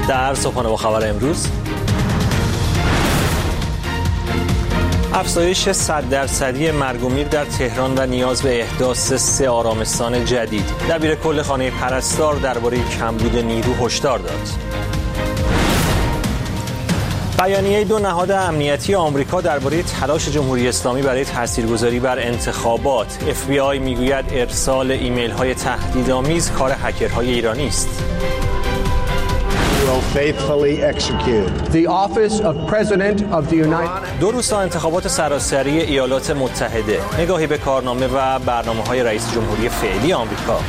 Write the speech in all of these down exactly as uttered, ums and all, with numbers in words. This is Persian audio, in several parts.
در صبحانه با خبر امروز، افزایش صد درصدی مرگ و میر در تهران و نیاز به احداث سه آرامستان جدید. دبیر کل خانه پرستار درباره کمبود نیرو هشدار داد. بیانیه دو نهاد امنیتی آمریکا درباره تلاش جمهوری اسلامی برای تاثیرگذاری بر انتخابات. اف بی آی میگوید ارسال ایمیل‌های تهدیدآمیز کار هکرهای ایرانی است. دو روز تا انتخابات سراسری ایالات متحده، نگاهی به کارنامه و برنامه‌های رئیس جمهوری فعلی آمریکا.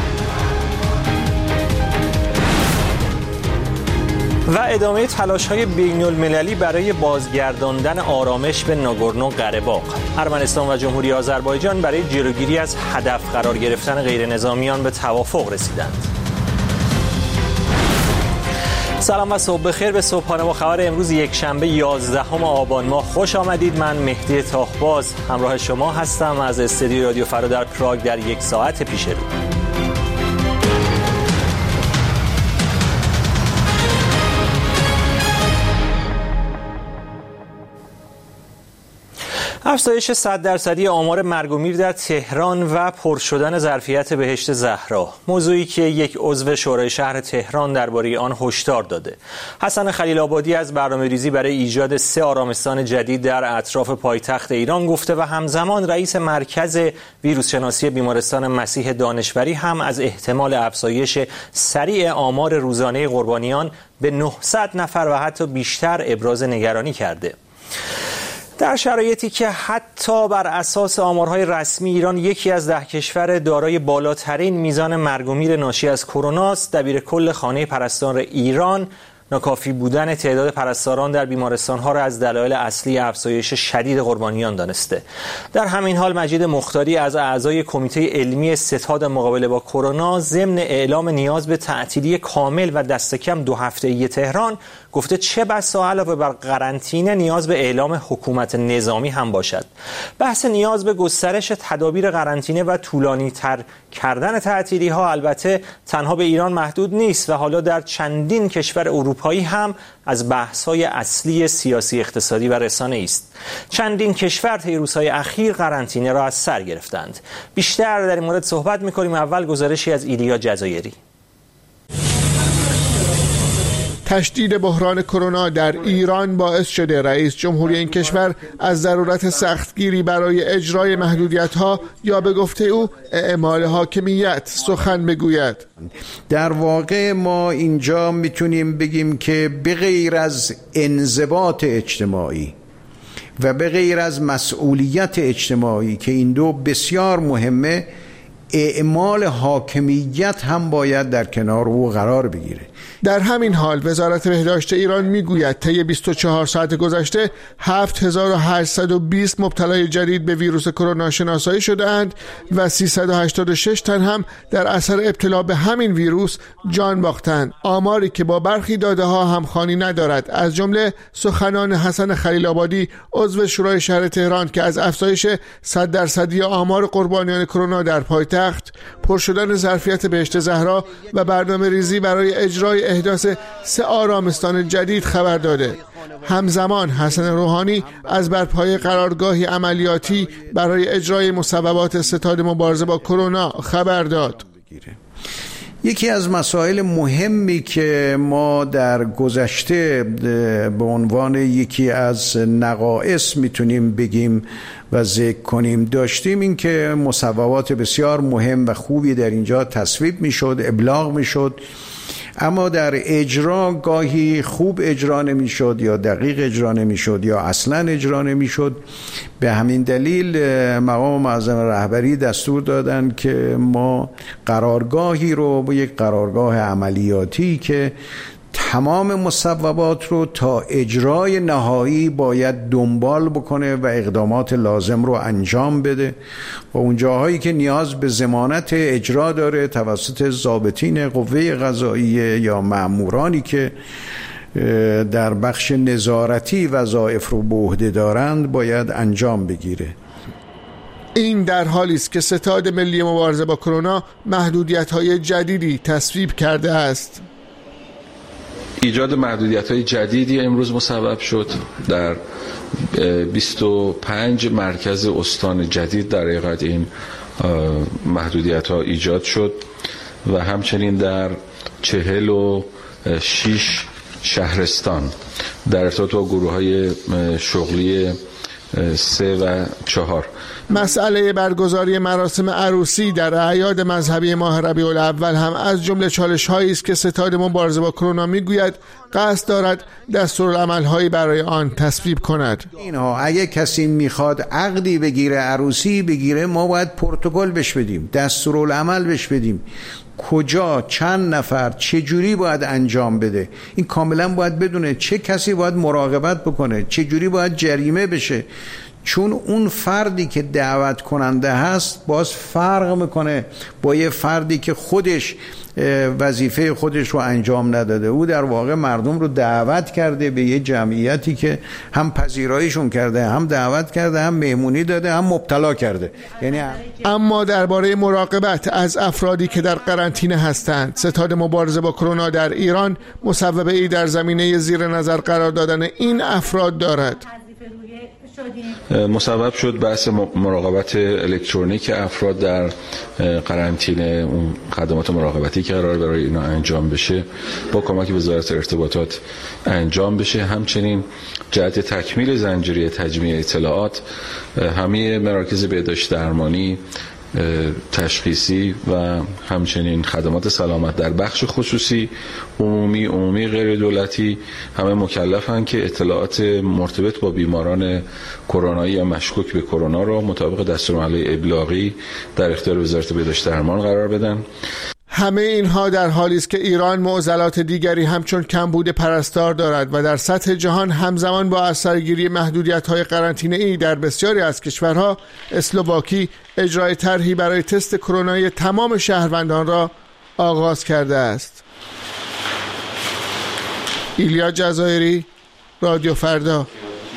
و ادامه تلاش‌های بین‌المللی برای بازگرداندن آرامش به ناگورنو قره‌باغ. ارمنستان و جمهوری آذربایجان برای جلوگیری از هدف قرار گرفتن غیرنظامیان به توافق رسیدند. سلام و صبح بخیر به صبحانه با خبر امروز یک شنبه یازدهم آبان ماه خوش آمدید. من مهدی تاخباز همراه شما هستم از استودیو رادیو فردا در پراگ در یک ساعت پیش رو. افزایش صد درصدی آمار مرگ و میر در تهران و پر شدن ظرفیت بهشت زهرا، موضوعی که یک عضو شورای شهر تهران درباره آن هشدار داده. حسن خلیل آبادی از برنامه‌ریزی برای ایجاد سه آرامستان جدید در اطراف پایتخت ایران گفته و همزمان رئیس مرکز ویروس شناسی بیمارستان مسیح دانشوری هم از احتمال افزایش سریع آمار روزانه قربانیان به نهصد نفر و حتی بیشتر ابراز نگرانی کرده. در شرایطی که حتی بر اساس آمارهای رسمی ایران یکی از ده کشور دارای بالاترین میزان مرگ و میر ناشی از کرونا است، دبیر کل خانه پرستار ایران ناکافی بودن تعداد پرستاران در بیمارستان‌ها را از دلایل اصلی افزایش شدید قربانیان دانسته. در همین حال مجید مختاری از اعضای کمیته علمی ستاد مقابله با کرونا ضمن اعلام نیاز به تعطیلی کامل و دست کم دو هفته‌ای تهران گفته چه بسا علاوه بر قرنطینه نیاز به اعلام حکومت نظامی هم باشد. بحث نیاز به گسترش تدابیر قرنطینه و طولانی تر کردن تعطیلی ها البته تنها به ایران محدود نیست و حالا در چندین کشور اروپایی هم از بحث های اصلی سیاسی، اقتصادی و رسانه‌ای است. چندین کشور طی روزهای اخیر قرنطینه را از سر گرفتند. بیشتر در این مورد صحبت می‌کنیم. اول گزارشی از ایلیا جزایری. تشدید بحران کرونا در ایران باعث شده رئیس جمهوری این کشور از ضرورت سختگیری برای اجرای محدودیت‌ها یا به گفته او اعمال حاکمیت سخن بگوید. در واقع ما اینجا میتونیم بگیم که به غیر از انضباط اجتماعی و به غیر از مسئولیت اجتماعی که این دو بسیار مهمه، اعمال حاکمیت هم باید در کنار او قرار بگیره. در همین حال وزارت بهداشت ایران میگوید طی بیست و چهار ساعت گذشته هفت هزار و هشتصد و بیست مبتلای جدید به ویروس کرونا شناسایی شده‌اند و سیصد و هشتاد و شش تن هم در اثر ابتلا به همین ویروس جان باختند. آماری که با برخی داده ها همخوانی ندارد. از جمله سخنان حسن خلیل آبادی عضو شورای شهر تهران که از افزایش صد درصدی آمار قربانیان کرونا در پایتخت، پر شدن ظرفیت بهشت زهرا و برنامه ریزی برای اجرای احداث سه آرامستان جدید خبر داده. همزمان حسن روحانی از برپای قرارگاهی عملیاتی برای اجرای مصوبات ستاد مبارزه با کرونا خبر داد. یکی از مسائل مهمی که ما در گذشته به عنوان یکی از نقائص میتونیم بگیم و ذکر کنیم داشتیم این که مصوبات بسیار مهم و خوبی در اینجا تصویب میشد، ابلاغ میشد، اما در اجرا گاهی خوب اجرا نمیشد یا دقیق اجرا نمیشد یا اصلا اجرا نمیشد. به همین دلیل مقام معظم رهبری دستور دادن که ما قرارگاهی رو با یک قرارگاه عملیاتی که تمام مصوبات رو تا اجرای نهایی باید دنبال بکنه و اقدامات لازم رو انجام بده و اون جاهایی که نیاز به ضمانت اجرا داره توسط ضابطین قوه قضاییه یا مأمورانی که در بخش نظارتی وظایف رو به عهده دارند باید انجام بگیره. این در حالی است که ستاد ملی مبارزه با کرونا محدودیت‌های جدیدی تصویب کرده است. ایجاد محدودیت‌های جدیدی امروز مسبب شد. در بیست و پنج مرکز استان جدید در حقیقت این محدودیت‌ها ایجاد شد و همچنین در چهل و شش شهرستان در ارتباط با گروه‌های شغلی سه و چهار. مسئله برگزاری مراسم عروسی در اعیاد مذهبی ماه ربیع الاول هم از جمله چالش‌هایی است که ستاد مبارزه با کرونا میگوید قصد دارد دستورالعمل‌هایی برای آن تصویب کند. اینها اگه کسی میخواد عقدی بگیره، عروسی بگیره، ما باید پروتکل بهش بدیم، دستورالعمل بهش بدیم، کجا، چند نفر، چه جوری باید انجام بده. این کاملا باید بدونه چه کسی باید مراقبت بکنه، چه جوری باید جریمه بشه، چون اون فردی که دعوت کننده هست باز فرق میکنه با یه فردی که خودش وظیفه خودش رو انجام نداده. او در واقع مردم رو دعوت کرده به یه جمعیتی که هم پذیراییشون کرده، هم دعوت کرده، هم مهمونی داده، هم مبتلا کرده. یعنی اما درباره مراقبت از افرادی که در قرنطینه هستند، ستاد مبارزه با کرونا در ایران مصوبه‌ای در زمینه زیر نظر قرار دادن این افراد دارد. مسبب شد بحث مراقبت الکترونیک افراد در قرنطینه، اون خدمات مراقبتی که قرار برای اینا انجام بشه با کمک وزارت ارتباطات انجام بشه. همچنین جهت تکمیل زنجیره تجمیع اطلاعات، همه مراکز بهداشت درمانی، تشخیصی و همچنین خدمات سلامت در بخش خصوصی، عمومی، عمومی غیر دولتی، همه مکلفن که اطلاعات مرتبط با بیماران کرونایی یا مشکوک به کرونا را مطابق دستورالعمل ابلاغی در اختیار وزارت بهداشت درمان قرار بدن. همه اینها در حالی است که ایران معضلات دیگری همچون کمبود پرستار دارد و در سطح جهان همزمان با اثرگیری محدودیت‌های قرنطینه‌ای در بسیاری از کشورها، اسلواکی اجرای طرحی برای تست کرونایی تمام شهروندان را آغاز کرده است. ایلیا جزایری، رادیو فردا.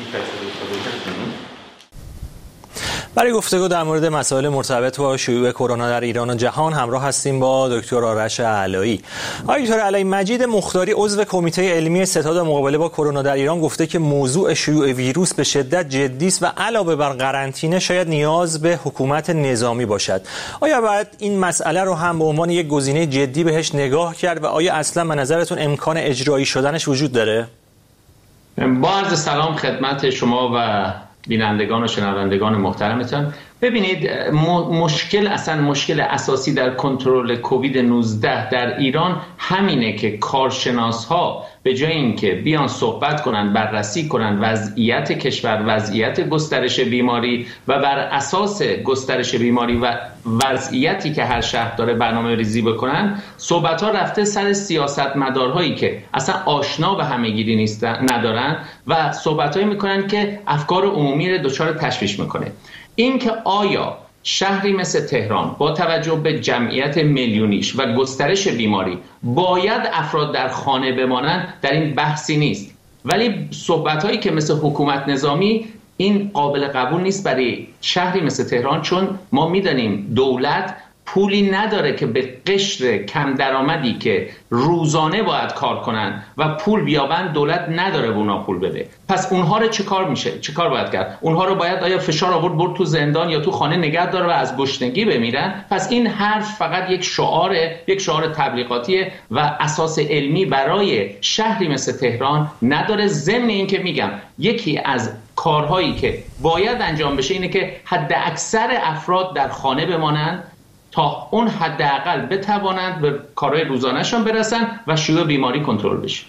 برای گفتگو در مورد مسائل مرتبط با شیوع کرونا در ایران و جهان همراه هستیم با دکتر آرش علایی. آقای دکتر علایی، مجید مختاری عضو کمیته علمی ستاد مقابله با کرونا در ایران گفته که موضوع شیوع ویروس به شدت جدی است و علاوه بر قرنطینه شاید نیاز به حکومت نظامی باشد. آیا باید این مسئله رو هم به عنوان یک گزینه جدی بهش نگاه کرد و آیا اصلا به نظرتون امکان اجرایی شدنش وجود داره؟ با عرض سلام خدمت شما و بینندگان و شنوندگان محترمتان. ببینید، مشکل اصلا مشکل اساسی در کنترل کووید نوزده در ایران همینه که کارشناس‌ها به جای اینکه بیان صحبت کنن، بررسی کنن وضعیت کشور، وضعیت گسترش بیماری و بر اساس گسترش بیماری و وضعیتی که هر شهر داره برنامه ریزی بکنن، صحبت‌ها رفته سر سیاستمدارهایی که اصلا آشنا به همه‌گیری نیستن، ندارن و صحبت‌هایی میکنن که افکار عمومی رو دچار تشویش میکنه. این که آیا شهری مثل تهران با توجه به جمعیت میلیونیش و گسترش بیماری باید افراد در خانه بمانند، در این بحثی نیست. ولی صحبت‌هایی که مثل حکومت نظامی، این قابل قبول نیست برای شهری مثل تهران، چون ما می‌دانیم دولت پولی نداره که به قشر کم درآمدی که روزانه باید کار کنن و پول بیابن، دولت نداره به اونا پول بده. پس اونها رو چه کار میشه؟ چه کار باید کرد؟ اونها رو باید آیا فشار آورد برد تو زندان یا تو خانه نگه داره و از گشنگی بمیرن؟ پس این حرف فقط یک شعاره، یک شعار تبلیغاتیه و اساس علمی برای شهری مثل تهران نداره. ضمن این که میگم یکی از کارهایی که باید انجام بشه اینه که حد اکثر افراد در خانه بمانند تا اون حداقل بتوانند به کارهای روزانه‌شان برسن و شیوع بیماری کنترل بشه.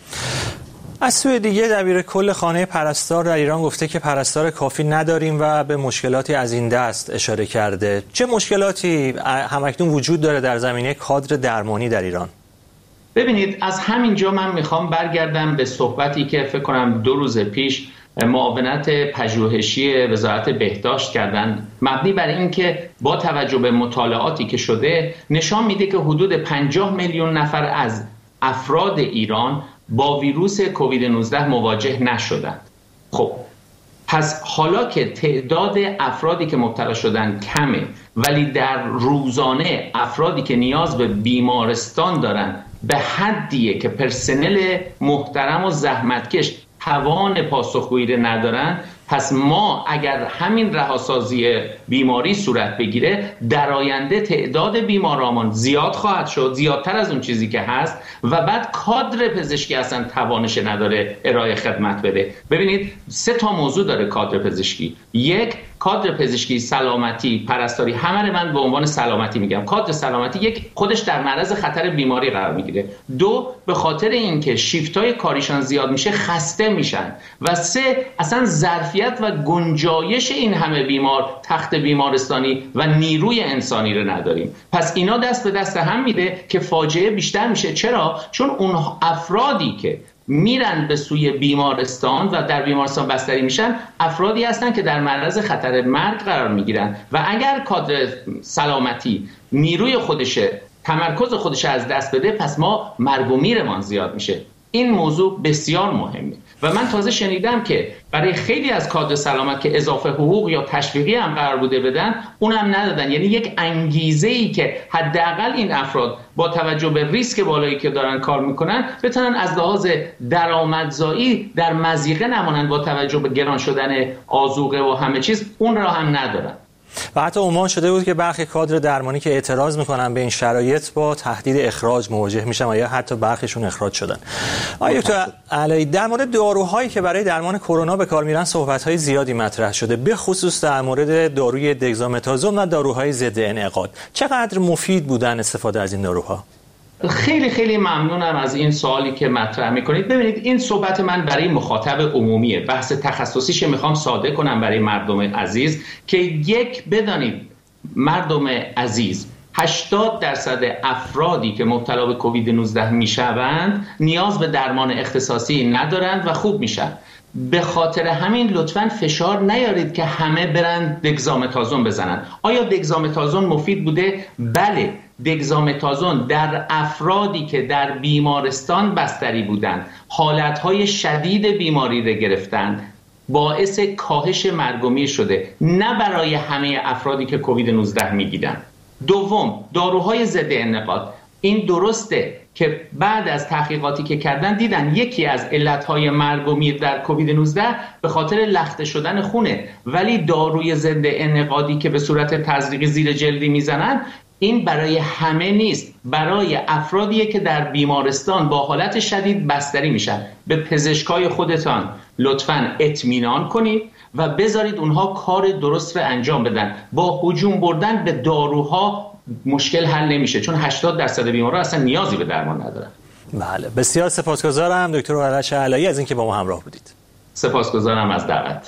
از سوی دیگه دبیر کل خانه پرستار در ایران گفته که پرستار کافی نداریم و به مشکلاتی از این دست اشاره کرده. چه مشکلاتی همکنون وجود داره در زمینه کادر درمانی در ایران؟ ببینید، از همینجا من میخوام برگردم به صحبتی که فکر کنم دو روز پیش معاونت پژوهشی وزارت بهداشت کردن، مبنی بر اینکه با توجه به مطالعاتی که شده نشان میده که حدود پنجاه میلیون نفر از افراد ایران با ویروس کووید نوزده مواجه نشدند. خب پس حالا که تعداد افرادی که مبتلا شدن کمه، ولی در روزانه افرادی که نیاز به بیمارستان دارن به حدیه که پرسنل محترم و زحمتکش توان پاسخگویی رو ندارن، پس ما اگر همین رهاسازی بیماری صورت بگیره، در آینده تعداد بیماران زیاد خواهد شد، زیادتر از اون چیزی که هست، و بعد کادر پزشکی اصلا توانش نداره ارائه خدمت بده. ببینید سه تا موضوع داره کادر پزشکی. یک، کادر پزشکی، سلامتی، پرستاری، همه رو من به عنوان سلامتی میگم. کادر سلامتی یک، خودش در معرض خطر بیماری قرار میگیره. دو، به خاطر اینکه شیفت‌های کاریشان زیاد میشه خسته میشن. و سه، اصلا ظرفیت و گنجایش این همه بیمار، تخت بیمارستانی و نیروی انسانی رو نداریم. پس اینا دست به دست هم میده که فاجعه بیشتر میشه. چرا؟ چون اون افرادی که میرن به سوی بیمارستان و در بیمارستان بستری میشن، افرادی هستن که در معرض خطر مرگ قرار میگیرن و اگر کادر سلامتی نیروی خودشه، تمرکز خودشه از دست بده، پس ما مرگ و میرمان زیاد میشه. این موضوع بسیار مهمه. و من تازه شنیدم که برای خیلی از کادر سلامت که اضافه حقوق یا تشویقی هم قرار بوده بدن، اونم ندادن. یعنی یک انگیزه‌ای که حداقل این افراد با توجه به ریسک بالایی که دارن کار میکنن بتونن از لحاظ درآمدزایی در مضیقه نمانند، با توجه به گران شدن آذوقه و همه چیز، اون را هم ندارن. و حتی عنوان شده بود که برخی کادر درمانی که اعتراض میکنن به این شرایط با تهدید اخراج مواجه میشن و یا حتی برخیشون اخراج شدن. آیا دکتر علایی، در مورد داروهایی که برای درمان کرونا به کار میرن صحبت‌های زیادی مطرح شده، به خصوص در مورد داروی دگزامتازون و داروهای ضد انعقاد. چقدر مفید بودن استفاده از این داروها؟ خیلی خیلی ممنونم از این سوالی که مطرح میکنید. ببینید این صحبت من برای مخاطب عمومیه، بحث تخصصیش میخوام ساده کنم برای مردم عزیز که یک، بدانید مردم عزیز، هشتاد درصد افرادی که مبتلا به کووید نوزده میشوند نیاز به درمان اختصاصی ندارند و خوب میشن. به خاطر همین لطفاً فشار نیارید که همه برن دگزامتازون بزنن. آیا دگزامتازون مفید بوده؟ بله. دگزامتازون در افرادی که در بیمارستان بستری بودند، حالتهای شدید بیماری را گرفتند، باعث کاهش مرگ و میر شده، نه برای همه افرادی که کووید نوزده میگیرن. دوم، داروهای ضد انعقاد. این درسته که بعد از تحقیقاتی که کردن دیدن یکی از علتهای مرگ و میر در کووید نوزده به خاطر لخته شدن خونه، ولی داروی ضد انعقادی که به صورت تزریقی زیر جلدی میزنن، این برای همه نیست، برای افرادیه که در بیمارستان با حالت شدید بستری میشن. به پزشکای خودتان لطفاً اطمینان کنید و بذارید اونها کار درست رو انجام بدن. با هجوم بردن به داروها مشکل حل نمیشه، چون هشتاد درصد بیمارا اصلا نیازی به درمان ندارن. بله، بسیار سپاسگزارم دکتر آرش علایی از اینکه با ما همراه بودید. سپاسگزارم از دعوت.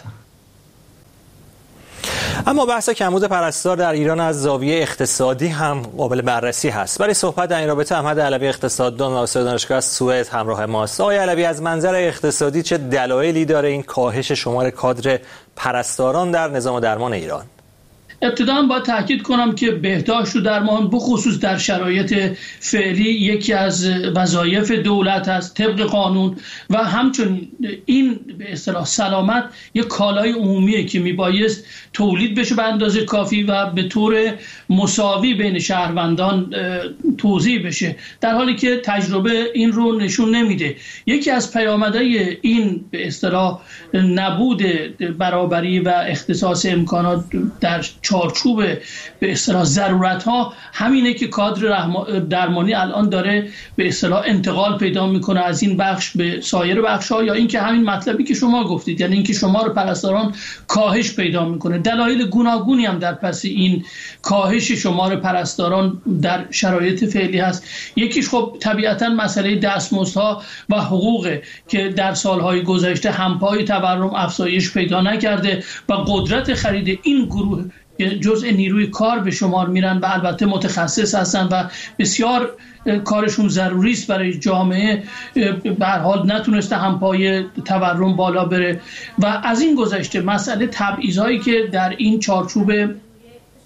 اما بحث کمبود پرستار در ایران از زاویه اقتصادی هم قابل بررسی هست. برای صحبت در این رابطه احمد علوی اقتصاددان و استاد دانشگاه از سوئد همراه ماست. آقای علوی، از منظر اقتصادی چه دلایلی داره این کاهش شمار کادر پرستاران در نظام درمان ایران؟ ابتداً باید تاکید کنم که بهداشت و درمان بخصوص در شرایط فعلی یکی از وظایف دولت است طبق قانون، و همچنین این به اصطلاح سلامت یک کالای عمومیه که میبایست تولید بشه به اندازه کافی و به طور مساوی بین شهروندان توزیع بشه، در حالی که تجربه این رو نشون نمیده. یکی از پیامدهای این به اصطلاح نبود برابری و اختصاص امکانات در چارچوب به اصطلاح ضرورت ها همینه که کادر درمانی الان داره به اصطلاح انتقال پیدا میکنه از این بخش به سایر بخش ها، یا اینکه همین مطلبی که شما گفتید، یعنی اینکه شمار پرستاران کاهش پیدا میکنه. دلایل گوناگونی هم در پس این کاهش شمار پرستاران در شرایط فعلی هست. یکیش خب طبیعتا مسئله دستمزدها و حقوقه که در سالهای گذشته همپای تورم افزایش پیدا نکرده و قدرت خرید این گروه جزء نیروی کار به شمار میرن و البته متخصص هستن و بسیار کارشون ضروری است برای جامعه، به هر حال نتونسته همپای تورم بالا بره. و از این گذشته مسئله تبعیضایی که در این چارچوب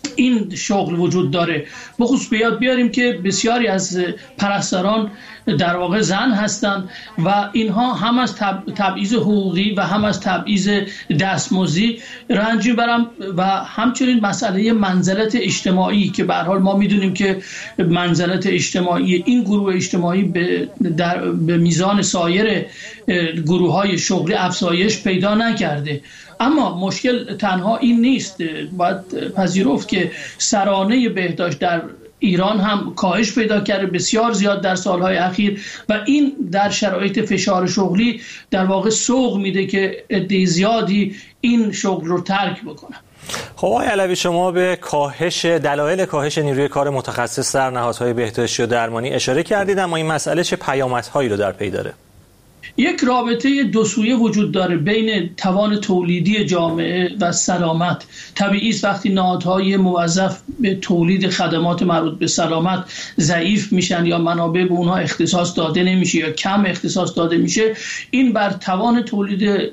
این شغل وجود داره. بخصوص بیاد بیاریم که بسیاری از پرستاران در واقع زن هستند و اینها هم از تبعیض حقوقی و هم از تبعیض دستمزدی رنج میبرن و همچنین مسئله منزلت اجتماعی که به هر حال ما میدونیم که منزلت اجتماعی این گروه اجتماعی به, در به میزان سایر گروه های شغلی افزایش پیدا نکرده. اما مشکل تنها این نیست، باید پذیرفت که سرانه بهداشت در ایران هم کاهش پیدا کرده بسیار زیاد در سالهای اخیر و این در شرایط فشار شغلی در واقع سوق میده که عده زیادی این شغل رو ترک بکنن. خب آقای علوی، شما به کاهش دلایل کاهش نیروی کار متخصص در نهادهای بهداشتی و درمانی اشاره کردید، اما این مسئله چه پیامدهایی رو در پی داره؟ یک رابطه دو سویه وجود داره بین توان تولیدی جامعه و سلامت. طبیعی است وقتی نهادهای موظف به تولید خدمات مربوط به سلامت ضعیف میشن یا منابع به اونها اختصاص داده نمیشه یا کم اختصاص داده میشه، این بر توان تولید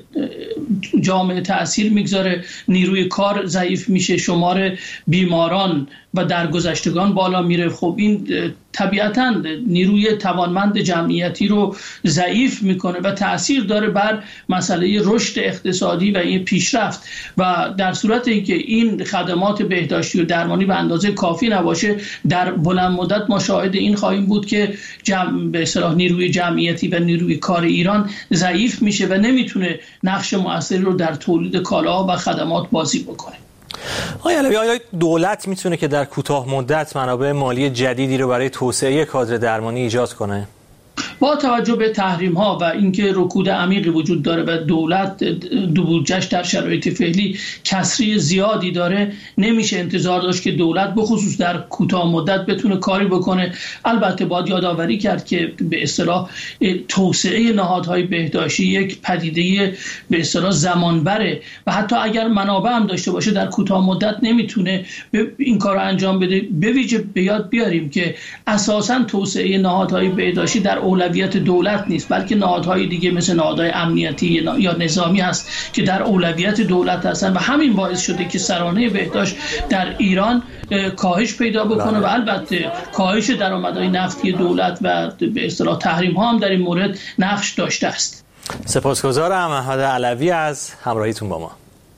جامعه تأثیر میگذاره، نیروی کار ضعیف میشه، شمار بیماران و درگذشتگان بالا میره. خب این طبیعتاً نیروی توانمند جمعیتی رو ضعیف میکنه و تأثیر داره بر مسئله رشد اقتصادی و این پیشرفت. و در صورت اینکه این خدمات بهداشتی و درمانی به اندازه کافی نباشه، در بلند مدت ما شاهد این خواهیم بود که جمع به اصطلاح نیروی جمعیتی و نیروی کار ایران ضعیف میشه و نمیتونه نقش مؤثری رو در تولید کالاها و خدمات بازی بکنه. آقای علوی، آیا دولت میتونه که در کوتاه مدت منابع مالی جدیدی رو برای توسعه کادر درمانی ایجاد کنه؟ با توجه به تحریم ها و اینکه رکود عمیقی وجود داره و دولت دو بودجه‌اش در شرایط فعلی کسری زیادی داره، نمیشه انتظار داشت که دولت به خصوص در کوتاه مدت بتونه کاری بکنه. البته باید یادآوری کرد که به اصطلاح توسعه نهادهای بهداشتی یک پدیده به اصطلاح زمانبره و حتی اگر منابع هم داشته باشه در کوتاه مدت نمیتونه این کار رو انجام بده. به ویژه به یاد بیاریم که اساساً توسعه نهادهای بهداشتی در اولویت دولت نیست، بلکه نهادهای دیگه مثل نهادهای امنیتی یا نظامی هست که در اولویت دولت هستن و همین باعث شده که سرانه بهداشت در ایران کاهش پیدا بکنه و البته کاهش درآمدهای نفتی دولت و به اصطلاح تحریم ها هم در این مورد نقش داشته است. سپاسگزارم احمد علوی از همراهیتون با ما.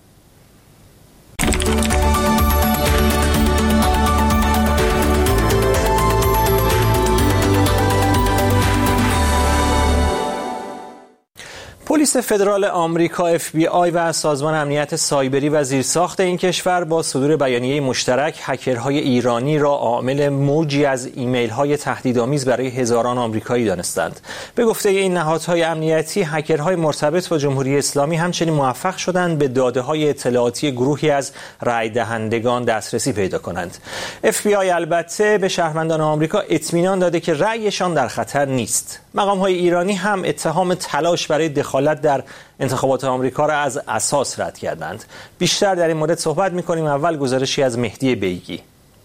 پلیس فدرال آمریکا اف بی آی و سازمان امنیت سایبری و زیرساخت این کشور با صدور بیانیه مشترک هکرهای ایرانی را عامل موجی از ایمیل‌های تهدیدآمیز برای هزاران آمریکایی دانستند. به گفته این نهادهای امنیتی، هکرهای مرتبط با جمهوری اسلامی همچنین موفق شدند به داده‌های اطلاعاتی گروهی از رای دهندگان دسترسی پیدا کنند. اف بی آی البته به شهروندان آمریکا اطمینان داده که رأیشان در خطر نیست. مقام‌های ایرانی هم اتهام تلاش برای دخالت در انتخابات آمریکا را از اساس رد کردند. بیشتر در این مورد صحبت می‌کنیم. اول گزارشی از مهدی بیگی.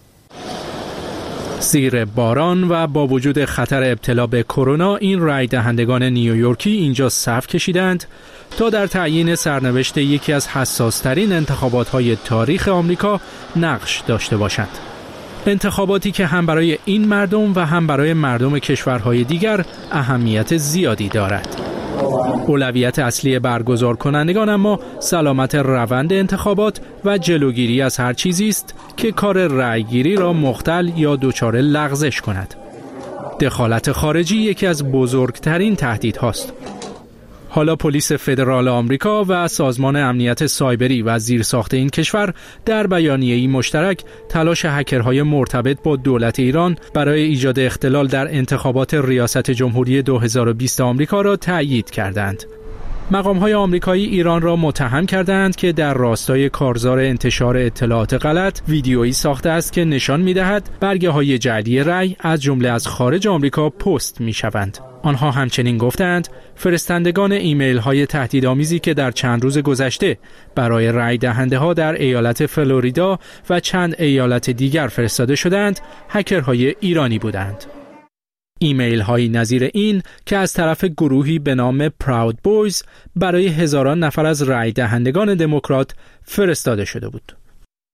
زیر باران و با وجود خطر ابتلا به کرونا، این رای دهندگان نیویورکی اینجا صف کشیدند تا در تعیین سرنوشت یکی از حساس‌ترین انتخابات‌های تاریخ آمریکا نقش داشته باشند. انتخاباتی که هم برای این مردم و هم برای مردم کشورهای دیگر اهمیت زیادی دارد. اولویت اصلی برگزار کنندگان اما سلامت روند انتخابات و جلوگیری از هر چیزی است که کار رأیگیری را مختل یا دچار لغزش کند. دخالت خارجی یکی از بزرگترین تهدیدهاست. حالا پلیس فدرال آمریکا و سازمان امنیت سایبری و زیرساخت این کشور در بیانیه‌ای مشترک تلاش هکرهای مرتبط با دولت ایران برای ایجاد اختلال در انتخابات ریاست جمهوری دو هزار و بیست آمریکا را تأیید کردند. مقام‌های آمریکایی ایران را متهم کردند که در راستای کارزار انتشار اطلاعات غلط ویدیویی ساخته است که نشان می‌دهد برگه‌های جعلی رأی از جمله از خارج آمریکا پست می‌شوند. آنها همچنین گفتند فرستندگان ایمیل‌های تهدیدآمیزی که در چند روز گذشته برای رأی دهنده‌ها در ایالت فلوریدا و چند ایالت دیگر فرستاده شدند، هکرهای ایرانی بودند. ایمیل های نظیر این که از طرف گروهی به نام پراود بویز برای هزاران نفر از رای دهندگان دموکرات فرستاده شده بود.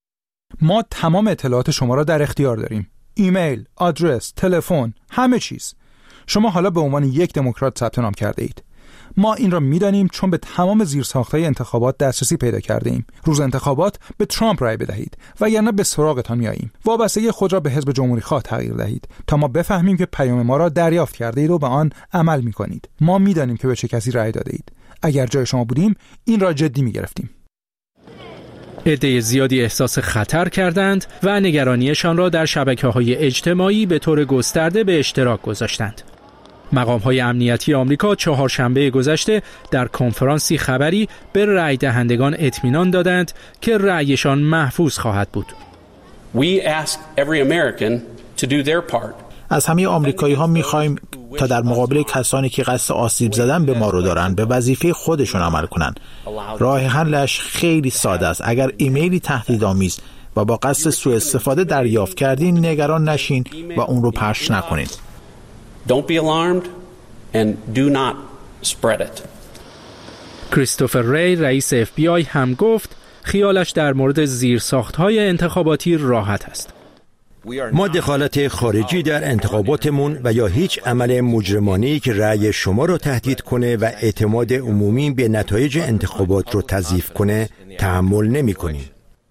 ما تمام اطلاعات شما را در اختیار داریم. ایمیل، آدرس، تلفن، همه چیز. شما حالا به عنوان یک دموکرات ثبت نام کرده اید. ما این را می‌دانیم چون به تمام زیرساخت‌های انتخابات دسترسی پیدا کرده ایم. روز انتخابات به ترامپ رای بدهید وگرنه به سراغتان میاییم. وابستگی خود را به حزب جمهوری‌خواه تغییر دهید تا ما بفهمیم که پیام ما را دریافت کرده اید و به آن عمل می‌کنید. ما می‌دانیم که به چه کسی رای داده اید. اگر جای شما بودیم این را جدی می‌گرفتیم. عده زیادی احساس خطر کردند و نگرانیشان را در شبکه‌های اجتماعی به طور گسترده به اشتراک گذاشتند. مقام‌های امنیتی آمریکا چهارشنبه گذشته در کنفرانسی خبری به رای دهندگان اطمینان دادند که رأیشان محفوظ خواهد بود. We ask every American to do their part. از همه آمریکایی‌ها می‌خوایم تا در مقابل کسانی که قصد آسیب زدن به ما رو دارن به وظیفه خودشون عمل کنن. راه حلش خیلی ساده است. اگر ایمیلی تهدیدآمیز و با قصد سوء استفاده دریافت کردین نگران نشین و اون رو پخش نکنین. Don't be alarmed and do not spread it. کریستوفر ری رئیس اف بی آی هم گفت خیالش در مورد زیرساخت‌های انتخاباتی راحت است. ما دخالت خارجی در انتخاباتمون و یا هیچ عمل مجرمانه‌ای که رأی شما رو تهدید کنه و اعتماد عمومی به نتایج انتخابات رو تضعیف کنه تحمل نمی‌کنیم.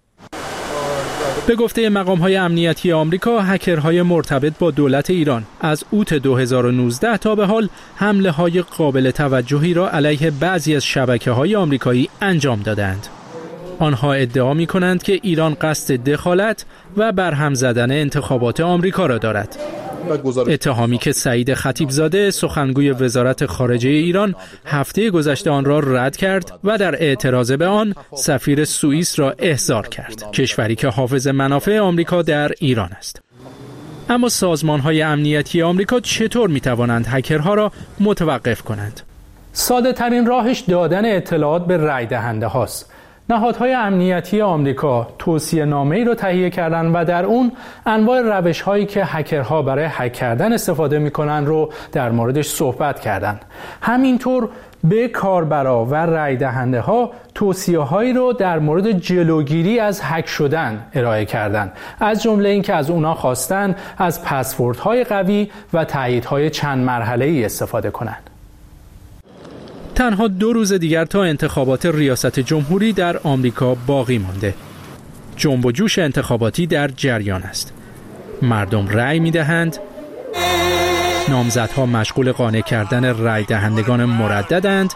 به گفته مقام‌های امنیتی آمریکا، هکرهای مرتبط با دولت ایران از اوت دو هزار و نوزده تا به حال حمله‌های قابل توجهی را علیه بعضی از شبکه‌های آمریکایی انجام دادند. آنها ادعا می‌کنند که ایران قصد دخالت و برهم زدن انتخابات آمریکا را دارد. اتهامی که سعید خطیبزاده سخنگوی وزارت خارجه ایران هفته گذشته آن را رد کرد و در اعتراض به آن سفیر سوئیس را احضار کرد، کشوری که حافظ منافع آمریکا در ایران است. اما سازمان‌های امنیتی آمریکا چطور می‌توانند هکرها را متوقف کنند؟ ساده ترین راهش دادن اطلاعات به رای دهنده هاست. نهادهای امنیتی آمریکا توصیه نامه‌ای را تهیه کردند و در اون انواع روش‌هایی که هکرها برای هک کردن استفاده می‌کنند رو در موردش صحبت کردند. همینطور به کاربرا و رای دهنده‌ها توصیه‌هایی رو در مورد جلوگیری از هک شدن ارائه کردند. از جمله اینکه از اونا خواستن از پسوردهای قوی و تاییدهای چند مرحله‌ای استفاده کنند. تنها دو روز دیگر تا انتخابات ریاست جمهوری در آمریکا باقی مانده. جنب و جوش انتخاباتی در جریان است. مردم رأی می‌دهند. نامزدها مشغول قانع کردن رأی دهندگان مرددند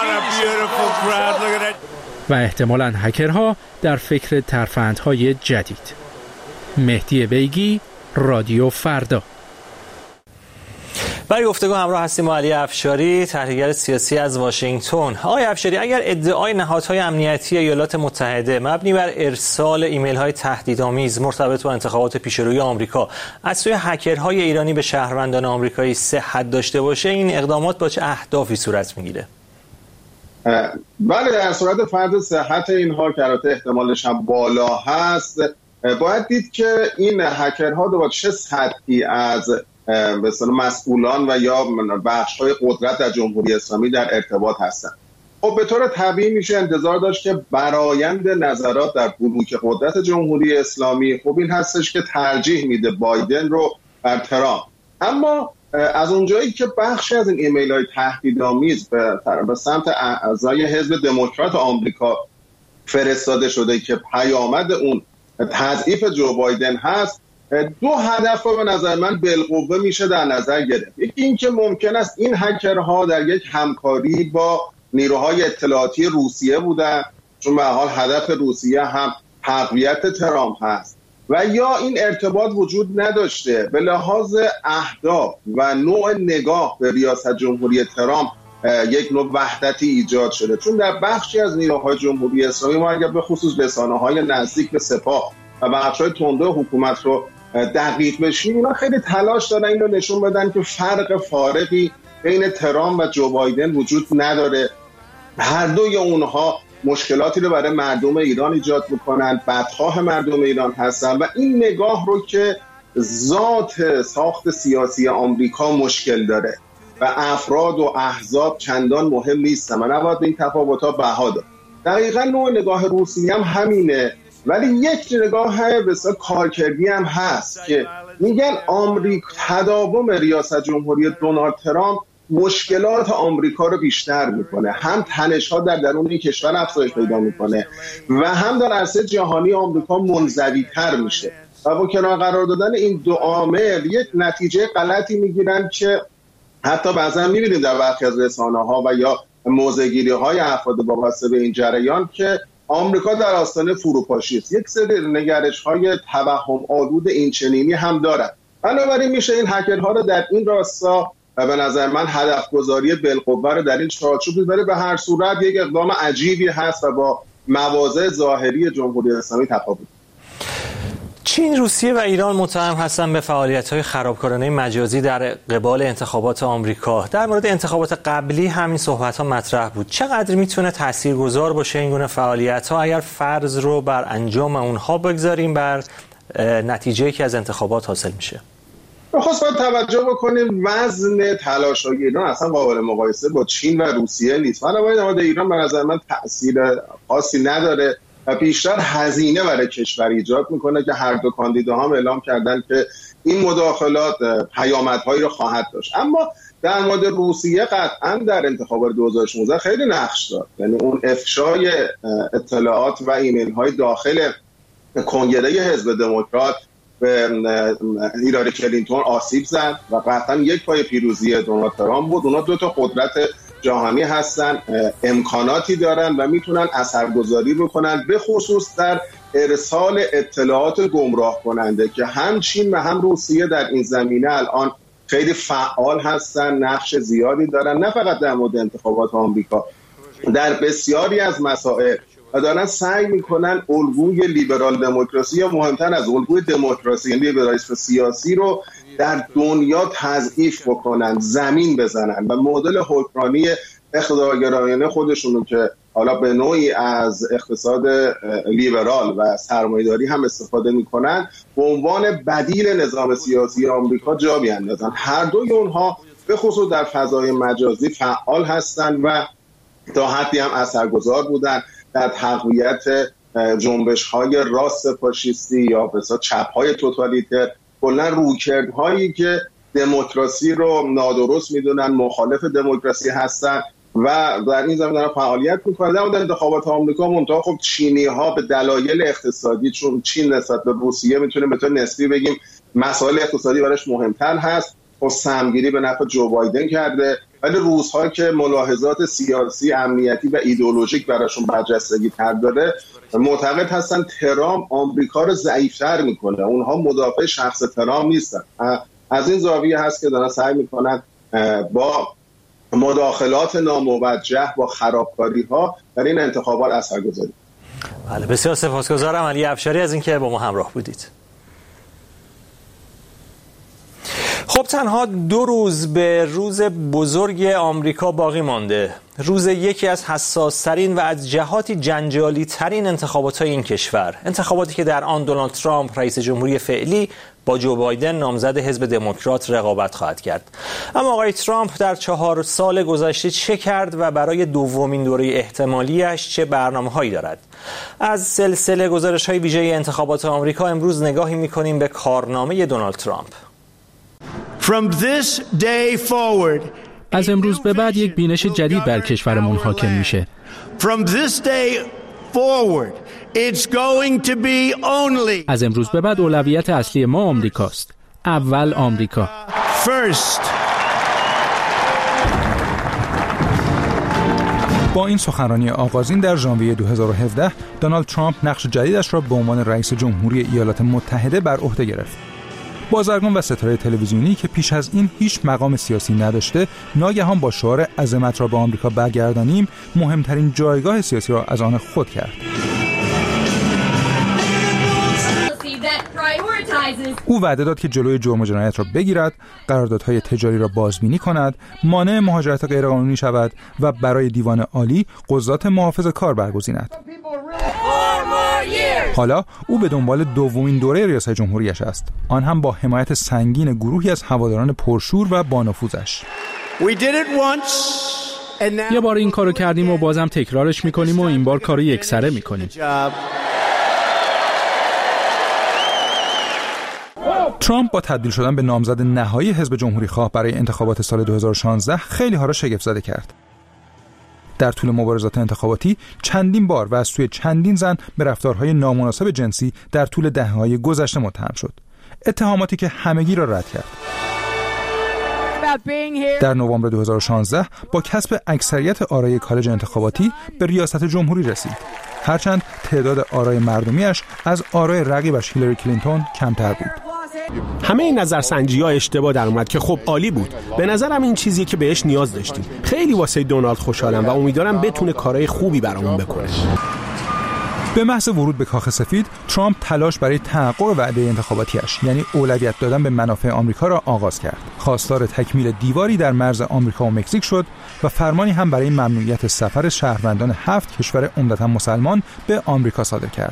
و احتمالاً هکرها در فکر ترفندهای جدید. مهدی بیگی، رادیو فردا. برای گفتگو همراه هستیم با علی افشاری، تحلیلگر سیاسی از واشنگتن. آقای افشاری، اگر ادعای نهادهای امنیتی ایالات متحده مبنی بر ارسال ایمیل‌های تهدیدآمیز مرتبط با انتخابات پیشروی آمریکا از سوی هکرهای ایرانی به شهروندان آمریکایی صحت داشته باشه، این اقدامات با چه اهدافی صورت میگیره؟ بله، در صورت فرض صحت اینها که البته احتمالش هم بالا هست، باید دید که این هکرها با چه سطحی از به اصطلاح مسئولان و یا بخش‌های قدرت در جمهوری اسلامی در ارتباط هستند. خب به طور طبیعی میشه انتظار داشت که برآیند نظرات در بلوک قدرت جمهوری اسلامی خب این هستش که ترجیح میده بایدن رو بر ترامپ. اما از اونجایی که بخشی از این ایمیل‌های تهدیدآمیز به به سمت اعضای حزب دموکرات آمریکا فرستاده شده که پیامد اون تضعیف جو بایدن هست، دو هدف رو به نظر من بالقوه میشه در نظر گرفت. یکی این که ممکن است این هکرها در یک همکاری با نیروهای اطلاعاتی روسیه بودن، چون به هر حال هدف روسیه هم تقویت ترامپ هست، و یا این ارتباط وجود نداشته به لحاظ اهداف و نوع نگاه به ریاست جمهوری ترامپ یک نوع وحدتی ایجاد شده. چون در بخشی از نیروهای جمهوری اسلامی ما اگر به خصوص رسانه‌های نزدیک به سپاه و بخش‌های تنده حکومت رو دقیق بشیم، اونا خیلی تلاش دارن این رو نشون بدن که فرق فارقی بین ترامپ و جو بایدن وجود نداره. هر دوی اونها مشکلاتی رو برای مردم ایران ایجاد میکنن، بدخواه مردم ایران هستن و این نگاه رو که ذات ساخت سیاسی آمریکا مشکل داره و افراد و احزاب چندان مهم نیستن و نباید به این تفاوت‌ها بها داد. دقیقاً نوع نگاه روسیه هم همینه ولی یک نگاه بسیار کارکردی هم هست که میگن آمریکا تداوم ریاست جمهوری دونالد ترامپ مشکلات آمریکا رو بیشتر میکنه، هم تنش‌ها در درون این کشور افزایش پیدا میکنه و هم در عرصه جهانی آمریکا منزوی‌تر میشه و با کنار قرار دادن این دو عامل یک نتیجه غلطی میگیرن که حتی بعضا میبینیم در برخی از رسانه‌ها و یا موضع‌گیری‌های افراد وابسته به این جریان که آمریکا در آستانه فروپاشی است. یک سری نگرش‌های توهم آلود اینچنینی هم دارد. بنابراین میشه این هکرها رو در این راستا و به نظر من هدف گذاری بالقوه رو در این چارچوب می‌بره. به هر صورت یک اقدام عجیبی هست و با مواضع ظاهری جمهوری اسلامی تفاوت. چین، روسیه و ایران متهم هستند به فعالیت‌های خرابکارانه مجازی در قبال انتخابات آمریکا. در مورد انتخابات قبلی همین صحبت‌ها مطرح بود. چقدر میتونه تاثیرگذار باشه این گونه فعالیت‌ها اگر فرض رو بر انجام اونها بگذاریم بر نتیجه‌ای که از انتخابات حاصل میشه؟ بخواست باید توجه بکنیم وزن تلاش‌های ایران اصلا قابل مقایسه با چین و روسیه نیست. بنابراین در مورد ایران به نظر من تأثیر خاصی نداره و بیشتر هزینه برای کشور ایجاد میکنه که هر دو کاندیداها هم اعلام کردن که این مداخلات پیامدهایی رو خواهد داشت. اما در مورد روسیه قطعا در انتخابات دو هزار و شانزده خیلی نقش داشت، یعنی اون افشای اطلاعات و ایمیل های داخل کنگره حزب دموکرات به هیلاری کلینتون آسیب زد و قطعا یک پای پیروزی دونالد ترامپ بود. اونا دو تا قدرت جهانی هستن، امکاناتی دارن و میتونن اثرگذاری بکنن به خصوص در ارسال اطلاعات گمراه کننده که هم چین و هم روسیه در این زمینه الان خیلی فعال هستن، نقش زیادی دارن، نه فقط در مورد انتخابات آمریکا، در بسیاری از مسائل و دارن سعی میکنن الگوی لیبرال دموکراسی یا مهمتر از الگوی دموکراسی یعنی لیبرالیسم سیاسی رو در دنیا تضعیف بکنن، زمین بزنن و مدل حکمرانی اقتدارگرایانه خودشونو که حالا به نوعی از اقتصاد لیبرال و سرمایه‌داری هم استفاده میکنن به عنوان بدیل نظام سیاسی آمریکا جا بیاندازن. هر دوی اونها به خصوص در فضای مجازی فعال هستن و تا حدی هم اثرگذار بودن در تقویت جنبش‌های راست فاشیستی یا به اصطلاح چپ‌های توتالیتر، کلا رویکردهایی که دموکراسی رو نادرست میدونن، مخالف دموکراسی هستن و در این زمینه دارن فعالیت میکنن. در انتخابات آمریکا منتها خب چینی‌ها به دلایل اقتصادی، چون چین نسبت به روسیه میتونیم به طور نسبی بگیم مسائل اقتصادی براش مهمتر هست، خب سهمگیری به نفع جو بایدن کرده، ولی روس‌ها که ملاحظات سیاسی، امنیتی و ایدئولوژیک براشون برجستگی تر داره معتقد هستن ترامپ آمریکا رو ضعیف‌تر میکنه، اونها مدافع شخص ترامپ نیستن. از این زاویه هست که دارن سعی میکنن با مداخلات ناموجه، با خرابکاری‌ها در این انتخابات اثرگذاری. بله، بسیار سپاسگزارم علی افشاری از اینکه با ما همراه بودید. خب تنها دو روز به روز بزرگ آمریکا باقی مانده، روز یکی از حساس‌ترین و از جهاتی جنجالی ترین انتخابات این کشور، انتخاباتی که در آن دونالد ترامپ رئیس جمهوری فعلی با جو بایدن نامزد حزب دموکرات رقابت خواهد کرد. اما آقای ترامپ در چهار سال گذشته چه کرد و برای دومین دوره احتمالیش چه برنامه‌هایی دارد؟ از سلسله گزارش‌های ویژه انتخابات آمریکا امروز نگاهی می‌کنیم به کارنامه دونالد ترامپ. From this day forward, از امروز به بعد یک بینش جدید بر کشورمون حاکم میشه. From this day forward, it's going to be only. از امروز به بعد اولویت اصلی ما آمریکاست. اول آمریکا. First. با این سخنرانی آغازین در ژانویه دو هزار و هفده، دونالد ترامپ نقش جدیدش را به عنوان رئیس جمهوری ایالات متحده بر عهده گرفت. بازرگان و ستاره تلویزیونی که پیش از این هیچ مقام سیاسی نداشته، ناگهان با شعار عظمت را به آمریکا برگردانیم مهمترین جایگاه سیاسی را از آن خود کرد. او وعده داد که جلوی جرم و جنایت را بگیرد، قراردادهای تجاری را بازبینی کند، مانع مهاجرت غیرقانونی شود و برای دیوان عالی قضات محافظه‌کار برگزیند. حالا او به دنبال دومین دوره ریاست جمهوریش است، آن هم با حمایت سنگین گروهی از هواداران پرشور و بانفوذش. یه بار این کارو کردیم و بازم تکرارش میکنیم و این بار کارو یکسره میکنیم. ترامپ با تبدیل شدن به نامزد نهایی حزب جمهوری‌خواه برای انتخابات سال دو هزار و شانزده خیلی ها را شگفت زده کرد. در طول مبارزات انتخاباتی چندین بار و از سوی چندین زن به رفتارهای نامناسب جنسی در طول دهه‌های گذشته متهم شد. اتهاماتی که همگی را رد کرد. در نوامبر دو هزار و شانزده با کسب اکثریت آرای کالج انتخاباتی به ریاست جمهوری رسید. هرچند تعداد آرای مردمیش از آرای رقیبش هیلاری کلینتون کمتر بود. همه این نظرسنجی‌ها اشتباه در اومد که خب عالی بود. به نظرم این چیزیه که بهش نیاز داشتیم. خیلی واسه دونالد خوشحالم و امیدوارم بتونه کارهای خوبی برامون بکنه. به محض ورود به کاخ سفید، ترامپ تلاش برای تحقق وعده انتخاباتیش، یعنی اولویت دادن به منافع آمریکا را آغاز کرد. خواستار تکمیل دیواری در مرز آمریکا و مکزیک شد و فرمانی هم برای ممنوعیت سفر شهروندان هفت کشور عمدتاً مسلمان به آمریکا صادر کرد.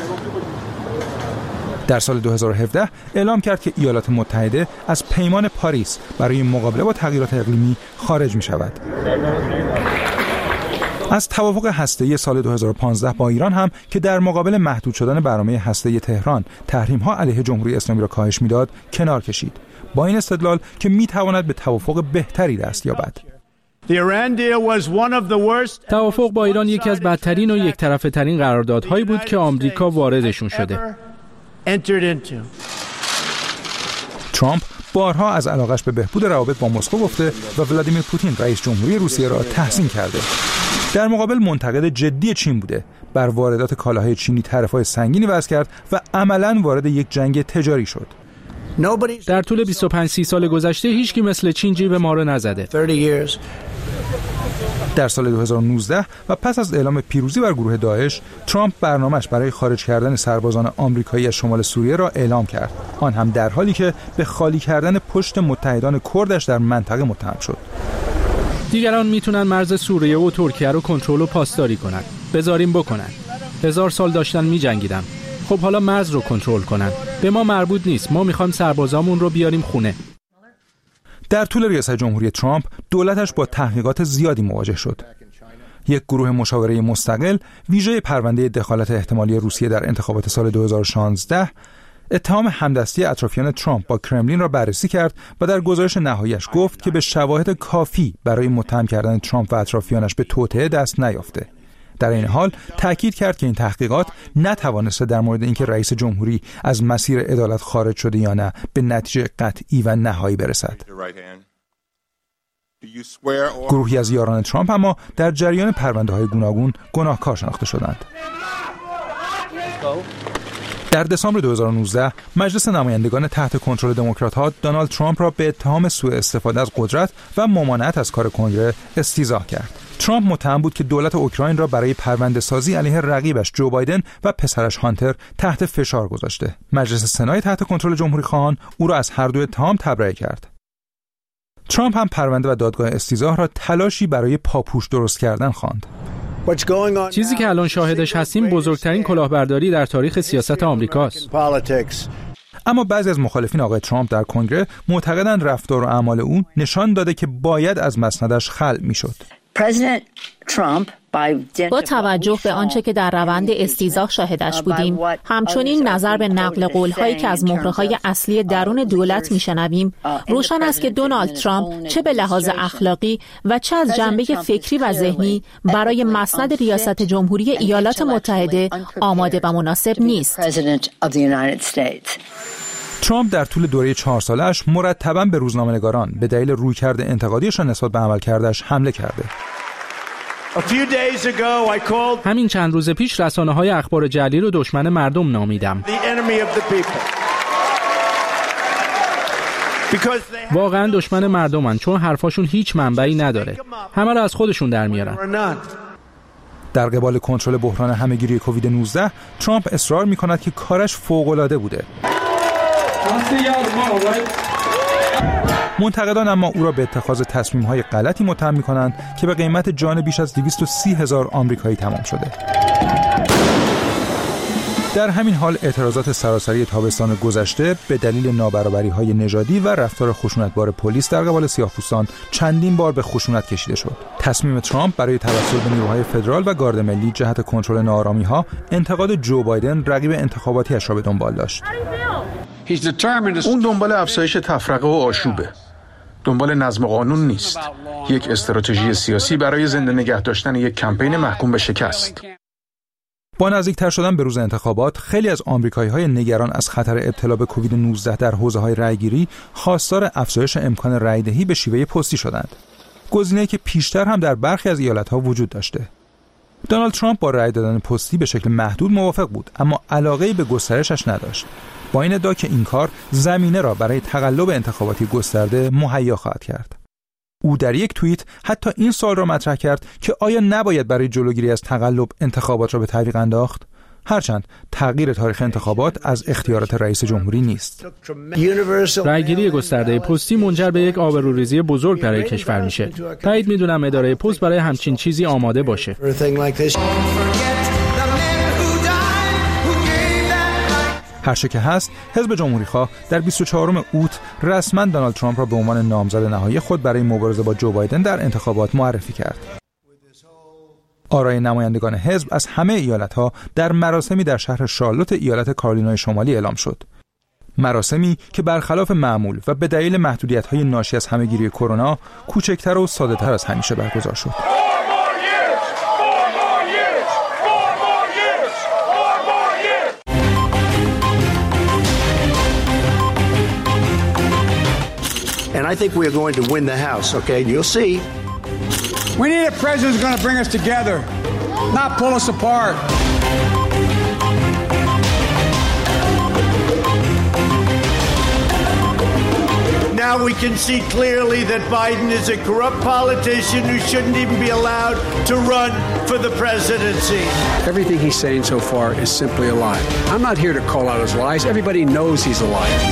در سال دو هزار و هفده اعلام کرد که ایالات متحده از پیمان پاریس برای مقابله با تغییرات اقلیمی خارج می شود. از توافق هسته‌ای سال دو هزار و پانزده با ایران هم که در مقابل محدود شدن برنامه هسته‌ای تهران تحریم‌ها علیه جمهوری اسلامی را کاهش می‌داد، کنار کشید. با این استدلال که می‌تواند به توافق بهتری دست یابد. توافق با ایران یکی از بدترین و یک طرفه ترین قراردادهایی بود که آمریکا واردشون شده. ترامپ بارها از علاقش به بهبود روابط با مسکو گفته و ولادیمیر پوتین رئیس جمهوری روسیه را تحسین کرده. در مقابل منتقد جدی چین بوده، بر واردات کالاهای چینی طرف‌های سنگینی وضع کرد و عملاً وارد یک جنگ تجاری شد. در طول بیست و پنج سی سال گذشته هیچکی مثل چین جیب ما رو نزده. در سال دو هزار و نوزده و پس از اعلام پیروزی بر گروه داعش، ترامپ برنامه‌اش برای خارج کردن سربازان آمریکایی از شمال سوریه را اعلام کرد. آن هم در حالی که به خالی کردن پشت متحدان کردش در منطقه متهم شد. دیگران میتونن مرز سوریه و ترکیه رو کنترل و پاسداری کنن. بذاریم بکنن. هزار سال داشتن میجنگیدن. خب حالا مرز رو کنترل کنن. به ما مربوط نیست. ما میخوایم سربازامون رو بیاریم خونه. در طول ریاست جمهوری ترامپ دولتش با تحقیقات زیادی مواجه شد. یک گروه مشاوره مستقل ویژه پرونده دخالت احتمالی روسیه در انتخابات سال دو هزار و شانزده اتهام همدستی اطرافیان ترامپ با کرملین را بررسی کرد و در گزارش نهاییش گفت که به شواهد کافی برای متهم کردن ترامپ و اطرافیانش به توطئه دست نیافته. در این حال تأکید کرد که این تحقیقات نتوانسته در مورد اینکه رئیس جمهوری از مسیر عدالت خارج شده یا نه به نتیجه قطعی و نهایی برسد. گروهی از یاران ترامپ اما در جریان پرونده‌های گوناگون گناهکار شناخته شدند. در دسامبر دو هزار و نوزده مجلس نمایندگان تحت کنترل دموکرات‌ها دونالد ترامپ را به اتهام سوء استفاده از قدرت و ممانعت از کار کنگره استیضاح کرد. ترامپ متهم بود که دولت اوکراین را برای پرونده سازی علیه رقیبش جو بایدن و پسرش هانتر تحت فشار گذاشته. مجلس سنای تحت کنترل جمهوری‌خواهان او را از هر دو اتهام تبرئه کرد. ترامپ هم پرونده و دادگاه استیضاح را تلاشی برای پاپوش درست کردن خواند. چیزی که الان شاهدش هستیم بزرگترین کلاهبرداری در تاریخ سیاست آمریکاست. اما بعضی از مخالفین آقای ترامپ در کنگره معتقدند رفتار و اعمال او نشان داده که باید از مسندش خلع میشد. با توجه به آنچه که در روند استیضاح شاهدش بودیم، همچنین نظر به نقل قول‌هایی که از مهره‌های اصلی درون دولت میشنویم، روشن است که دونالد ترامپ چه به لحاظ اخلاقی و چه از جنبه فکری و ذهنی برای مسند ریاست جمهوری ایالات متحده آماده و مناسب نیست. ترامپ در طول دوره چهار سالش مرتباً به روزنامه‌نگاران به دلیل رویکرد انتقادیشان نسبت به عملکردش حمله کرده. همین چند روز پیش رسانه‌های اخبار جعلی رو دشمن مردم نامیدم. واقعا دشمن مردمن، چون حرفاشون هیچ منبعی نداره. همه رو از خودشون در میارن. در قبال کنترل بحران همه‌گیری کووید نوزده، ترامپ اصرار می‌کند که کارش فوق‌العاده بوده. منتقدان اما او را به اتخاذ تصمیم‌های غلطی متهم می‌کنند که به قیمت جان بیش از دویست و سی هزار آمریکایی تمام شده. در همین حال اعتراضات سراسری تابستان گذشته به دلیل نابرابری‌های نژادی و رفتار خشونتبار پلیس در قبال سیاه‌پوستان چندین بار به خشونت کشیده شد. تصمیم ترامپ برای توسل به نیروهای فدرال و گارد ملی جهت کنترل ناآرامی‌ها انتقاد جو بایدن رقیب انتخاباتی‌اش را به دنبال داشت. اون دنبال افزایش تفرقه و آشوبه. دنبال نظم و قانون نیست. یک استراتژی سیاسی برای زنده نگه داشتن یک کمپین محکوم به شکست. با نزدیکتر شدن به روز انتخابات، خیلی از آمریکایی‌های نگران از خطر ابتلا به کووید نوزده در حوزه‌های رأیگیری خواستار افزایش امکان رأیدهی به شیوه پستی شدند. گزینه‌ای که پیشتر هم در برخی از ایالت‌ها وجود داشته. دونالد ترامپ با رأی دادن پستی به شکل محدود موافق بود، اما علاقه‌ای به گسترشش نداشت. با این ادعا که این کار زمینه را برای تقلب انتخاباتی گسترده مهیا خواهد کرد. او در یک توییت حتی این سوال را مطرح کرد که آیا نباید برای جلوگیری از تقلب انتخابات را به تعویق انداخت؟ هرچند تغییر تاریخ انتخابات از اختیارات رئیس جمهوری نیست. رأیگیری گسترده پستی منجر به یک آبروریزی بزرگ برای کشور میشه. تایید میدونم اداره پست برای همچین چیزی آماده باشه. هر چه که هست، حزب جمهوری‌خواه در بیست و چهارم اوت رسما دونالد ترامپ را به عنوان نامزد نهایی خود برای مبارزه با جو بایدن در انتخابات معرفی کرد. آرای نمایندگان حزب از همه ایالت‌ها در مراسمی در شهر شارلوت ایالت کارولینای شمالی اعلام شد. مراسمی که برخلاف معمول و به دلیل محدودیت‌های ناشی از همه‌گیری کرونا کوچکتر و ساده‌تر از همیشه برگزار شد. And I think we are going to win the House, okay? You'll see. We need a president who's going to bring us together, not pull us apart. Now we can see clearly that Biden is a corrupt politician who shouldn't even be allowed to run for the presidency. Everything he's saying so far is simply a lie. I'm not here to call out his lies. Everybody knows he's a liar.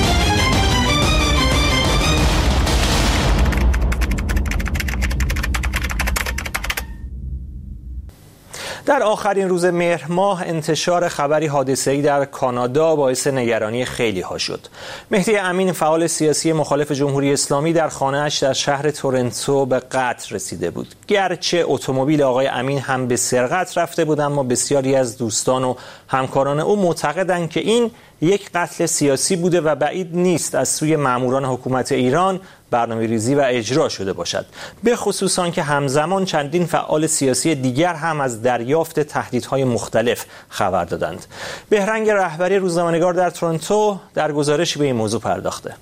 در آخرین روز مهر ماه انتشار خبری حادثه‌ای در کانادا باعث نگرانی خیلی ها شد. مهدی امین، فعال سیاسی مخالف جمهوری اسلامی، در خانه‌اش در شهر تورنتو به قتل رسیده بود. گرچه اتومبیل آقای امین هم به سرقت رفته بود، اما بسیاری از دوستان و همکاران او معتقدند که این یک قتل سیاسی بوده و بعید نیست از سوی ماموران حکومت ایران برنامه‌ریزی و اجرا شده باشد. به خصوص آنکه همزمان چندین فعال سیاسی دیگر هم از دریافت تهدیدهای مختلف خبر دادند. بهرنگ رهبری روزنامه‌نگار در تورنتو در گزارشی به این موضوع پرداخته.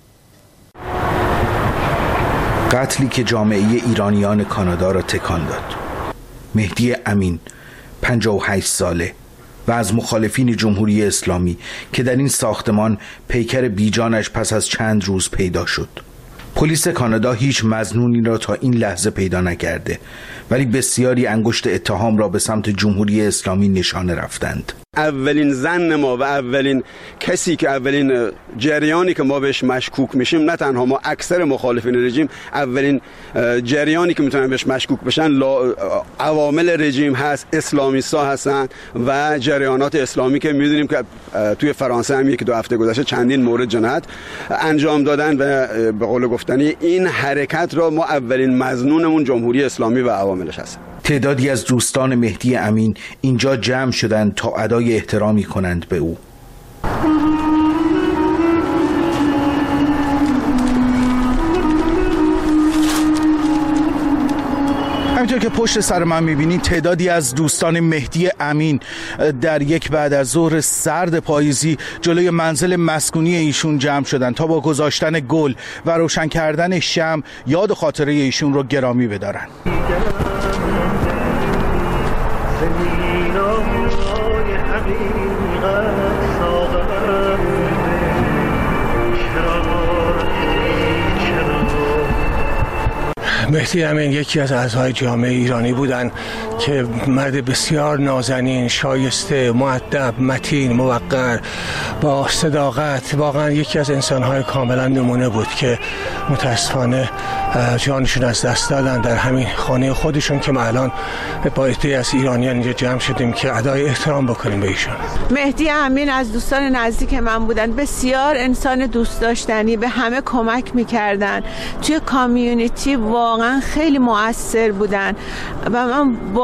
قتلی که جامعه ایرانیان کانادا را تکان داد. مهدی امین، پنجاه و هشت ساله و از مخالفین جمهوری اسلامی که در این ساختمان پیکر بیجانش پس از چند روز پیدا شد. پلیس کانادا هیچ مظنونی را تا این لحظه پیدا نکرده، ولی بسیاری انگشت اتهام را به سمت جمهوری اسلامی نشانه رفتند. اولین ظن ما و اولین کسی که اولین جریانی که ما بهش مشکوک میشیم، نه تنها ما، اکثر مخالفین رژیم، اولین جریانی که میتونن بهش مشکوک بشن عوامل رژیم هست، اسلامیستا هستن و جریانات اسلامی که میدونیم که توی فرانسه هم یک دو هفته گذشته چندین مورد جنایت انجام دادن و به قول گفتنی این حرکت را ما اولین مظنونمون جمهوری اسلامی و عواملش هست. تعدادی از دوستان مهدی امین اینجا جمع شدند تا ادای احترامی کنند به او. همینطور که پشت سر من میبینید تعدادی از دوستان مهدی امین در یک بعد از ظهر سرد پاییزی جلوی منزل مسکونی ایشون جمع شدند تا با گذاشتن گل و روشن کردن شمع یاد و خاطره ایشون رو گرامی بدارن. مهدی امین یکی از اعضای جامعه ایرانی بودند که مرد بسیار نازنین، شایسته، مؤدب، متین، موقر، با صداقت، واقعا یکی از انسان‌های کاملا نمونه بود که متاسفانه جانشون از دست دادن در همین خانه خودشون که ما الان با عده‌ای از ایرانیان اینجا جمع شدیم که ادای احترام بکنیم به ایشون. مهدی امین از دوستان نزدیک من بودن، بسیار انسان دوست داشتنی، به همه کمک می‌کردن، توی کامیونیتی واقعا خیلی مؤثر بودن و من واقعا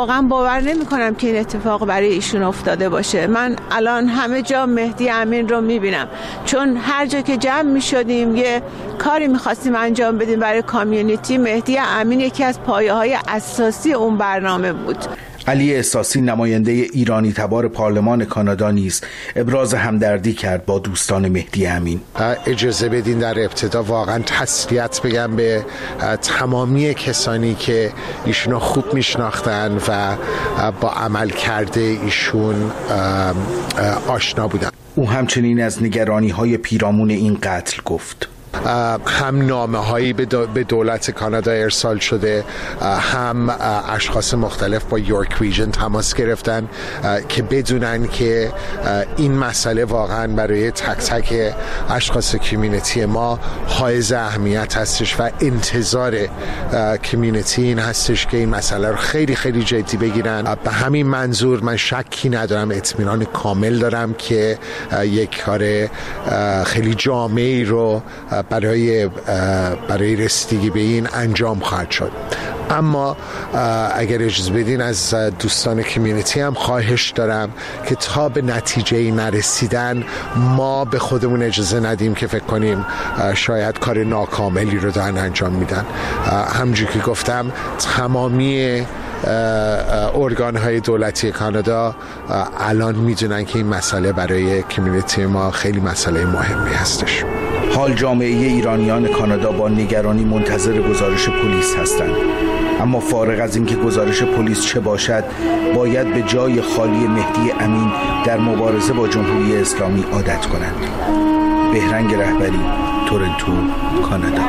واقعا باور نمی کنم که این اتفاق برای ایشون افتاده باشه. من الان همه جا مهدی امین رو می بینم، چون هر جا که جمع می شدیم یه کاری می خواستیم انجام بدیم برای کامیونیتی، مهدی امین یکی از پایه های اساسی اون برنامه بود. علی احساسی نماینده ایرانی تبار پارلمان کانادا نیز ابراز همدردی کرد با دوستان مهدی امین. اجازه بدین در ابتدا واقعا تسلیت بگم به تمامی کسانی که ایشونو خوب میشناختن و با عمل کرده ایشون آشنا بودن. او همچنین از نگرانی های پیرامون این قتل گفت. هم نامه هایی به دولت کانادا ارسال شده، هم اشخاص مختلف با یورک ریژن تماس گرفتن که بدونن که این مسئله واقعا برای تک تک اشخاص کمیونیتی ما حائز اهمیت هستش و انتظار کمیونیتی این هستش که این مسئله رو خیلی خیلی جدی بگیرن. به همین منظور من شکی ندارم، اطمینان کامل دارم که یک کار خیلی جامعی رو برای برای رسیدگی به این انجام خواهد شد. اما اگر اجازه بدین از دوستان کمیونیتی هم خواهش دارم که تا به نتیجه نرسیدن ما به خودمون اجازه ندیم که فکر کنیم شاید کار ناکاملی رو دارن انجام میدن. همونجوری که گفتم تمامی ارگان‌های دولتی کانادا الان میدونن که این مسئله برای کمیونیتی ما خیلی مسئله مهمی هستش. حال جامعه ایرانیان کانادا با نگرانی منتظر گزارش پلیس هستند، اما فارغ از اینکه گزارش پلیس چه باشد باید به جای خالی مهدی امین در مبارزه با جمهوری اسلامی عادت کنند. بهرنگ رهبری، تورنتو، کانادا.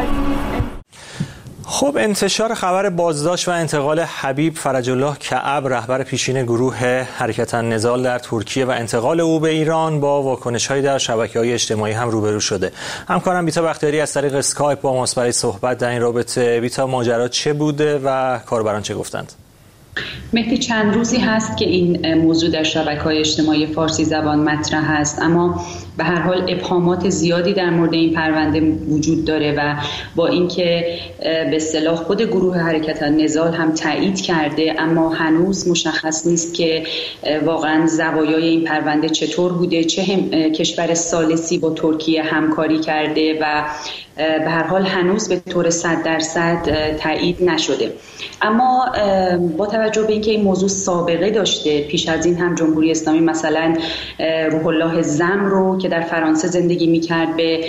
خب انتشار خبر بازداشت و انتقال حبیب فرج الله کعب رهبر پیشین گروه حرکت النضال در ترکیه و انتقال او به ایران با واکنش‌های در شبکه‌های اجتماعی هم روبرو شده. همکارم بیتا بختیاری از طریق اسکایپ با ماست برای صحبت در این رابطه. بیتا، ماجرا چه بوده و کاربران چه گفتند؟ مهدی، چند روزی هست که این موضوع در شبکه‌های اجتماعی فارسی زبان مطرح است، اما به هر حال ابهامات زیادی در مورد این پرونده وجود داره و با اینکه به اصطلاح خود گروه حرکت النضال هم تایید کرده، اما هنوز مشخص نیست که واقعا زوایای این پرونده چطور بوده، چه کشور ثالثی با ترکیه همکاری کرده و به هر حال هنوز به طور صد درصد تایید نشده. اما با توجه به اینکه این موضوع سابقه داشته، پیش از این هم جمهوری اسلامی مثلا روح الله زم رو که در فرانسه زندگی میکرد به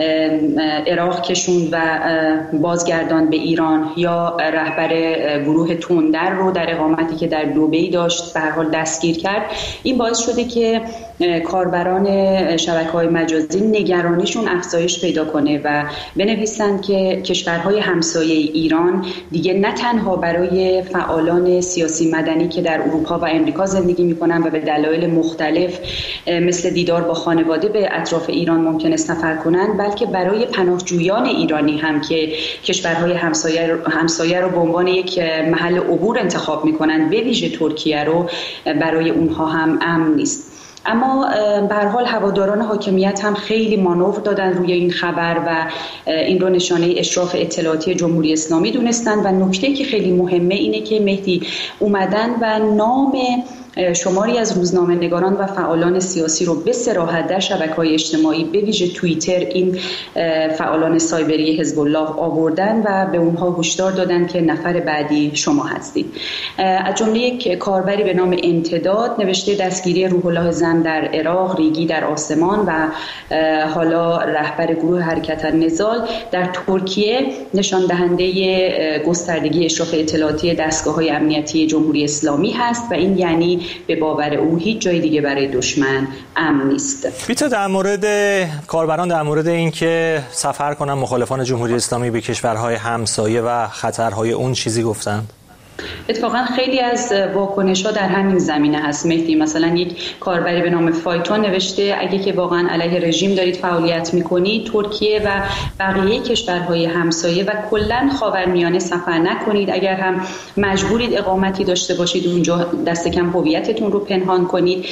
عراق کشوند و بازگردان به ایران، یا رهبر گروه تندر رو در اقامتی که در دبی داشت به هر حال دستگیر کرد. این باعث شده که کاربران شبکه‌های مجازی نگرانیشون افزایش پیدا کنه و بنویسند که کشورهای همسایه ایران دیگه نه تنها برای فعالان سیاسی مدنی که در اروپا و امریکا زندگی میکنن و به دلایل مختلف مثل دیدار با خانواده به اطراف ایران ممکنه سفر کنند، بلکه برای پناهجویان ایرانی هم که کشورهای همسایه رو, همسایه رو به عنوان یک محل عبور انتخاب میکنن، به ویژه ترکیه رو برای اونها هم امن نیست. اما به هر حال هواداران حاکمیت هم خیلی مانور دادن روی این خبر و این رو نشانه اشراف اطلاعاتی جمهوری اسلامی دونستن و نکته که خیلی مهمه اینه که مهدی اومدن و نام شماری از روزنامه‌نگاران و فعالان سیاسی رو به صراحت در شبکه‌های اجتماعی به ویژه توییتر این فعالان سایبری حزب الله آوردن و به اونها هشدار دادن که نفر بعدی شما هستید. از جمله یک کاربری به نام امتداد نوشته دستگیری روح الله زم در عراق، ریگی در آسمان و حالا رهبر گروه حرکت النضال در ترکیه نشان دهنده گستردگی اشراف اطلاعاتی دستگاه‌های امنیتی جمهوری اسلامی هست و این یعنی به باور او هیچ جای دیگه برای دشمن امن نیست. بیتا، در مورد کاربران در مورد اینکه سفر کنن مخالفان جمهوری اسلامی به کشورهای همسایه و خطرهای اون چیزی گفتند؟ اتفاقا خیلی از واکنش‌ها در همین زمینه هست مهدی. مثلا یک کاربری به نام فایتون نوشته اگه که واقعا علیه رژیم دارید فعالیت می‌کنید، ترکیه و بقیه کشورهای همسایه و کلاً خاورمیانه سفر نکنید. اگر هم مجبورید اقامتی داشته باشید اونجا، دست کم هویتتون رو پنهان کنید.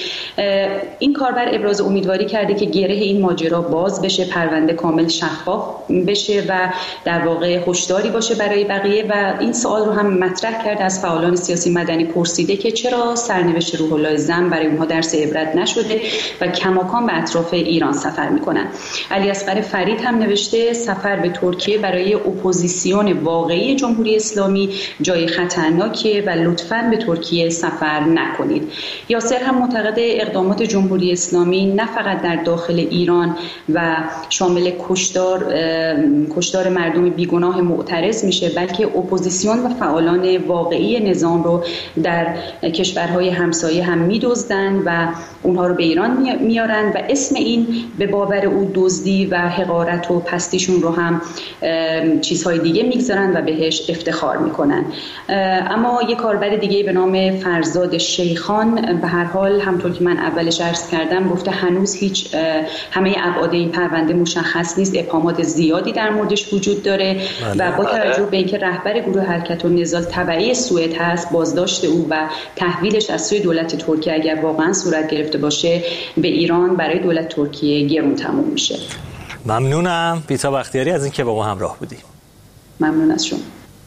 این کاربر ابراز امیدواری کرده که گره این ماجرا باز بشه، پرونده کامل شفاف بشه و در واقع هشداری باشه برای بقیه و این سوال رو هم مطرح کرد کرد از فعالان سیاسی مدنی پرسیده که چرا سرنوشت روح الله زم برای اونها درس عبرت نشده و کماکان به اطراف ایران سفر میکنن. علی اصغر فرید هم نوشته سفر به ترکیه برای اپوزیسیون واقعی جمهوری اسلامی جای خطرناکه و لطفاً به ترکیه سفر نکنید. یاسر هم معتقد اقدامات جمهوری اسلامی نه فقط در داخل ایران و شامل کشتار کشتار مردم بیگناه معترض میشه، بلکه اپوزیسیون و فعالان واقعی نظام رو در کشورهای همسایه هم میدزدن و اونها رو به ایران میارن و اسم این به باور او دزدی و حقارت و پستیشون رو هم چیزهای دیگه میگذارن و بهش افتخار میکنن. اما یک کاربر دیگه به نام فرزاد شیخان به هر حال همطور که من اولش عرض کردم گفته هنوز هیچ همه ابعاد این پرونده مشخص نیست، ابهامات زیادی در موردش وجود داره و با توجه به اینکه رهبر گروه حرکت النضال تبعی سوئد هست، بازداشت او و تحویلش از سوی دولت ترکیه اگر واقعا صورت گرفته باشه به ایران برای دولت ترکیه گرون تموم میشه. ممنونم بیتا بختیاری از اینکه با ما همراه بودی. ممنون از شما.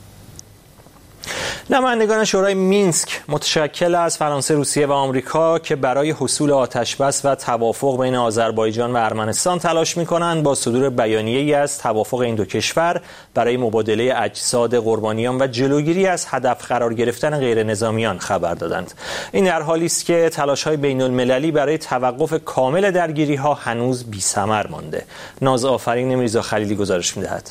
نمایندگان شورای مینسک متشکل از فرانسه، روسیه و آمریکا که برای حصول آتشبس و توافق بین آذربایجان و ارمنستان تلاش می‌کنند با صدور بیانیه‌ای از توافق این دو کشور برای مبادله اجساد قربانیان و جلوگیری از هدف قرار گرفتن غیر نظامیان خبر دادند. این در حالی است که تلاش‌های بین‌المللی برای توقف کامل درگیری‌ها هنوز بی‌ثمر مانده. نازآفرین میرزا خلیلی گزارش می‌دهد.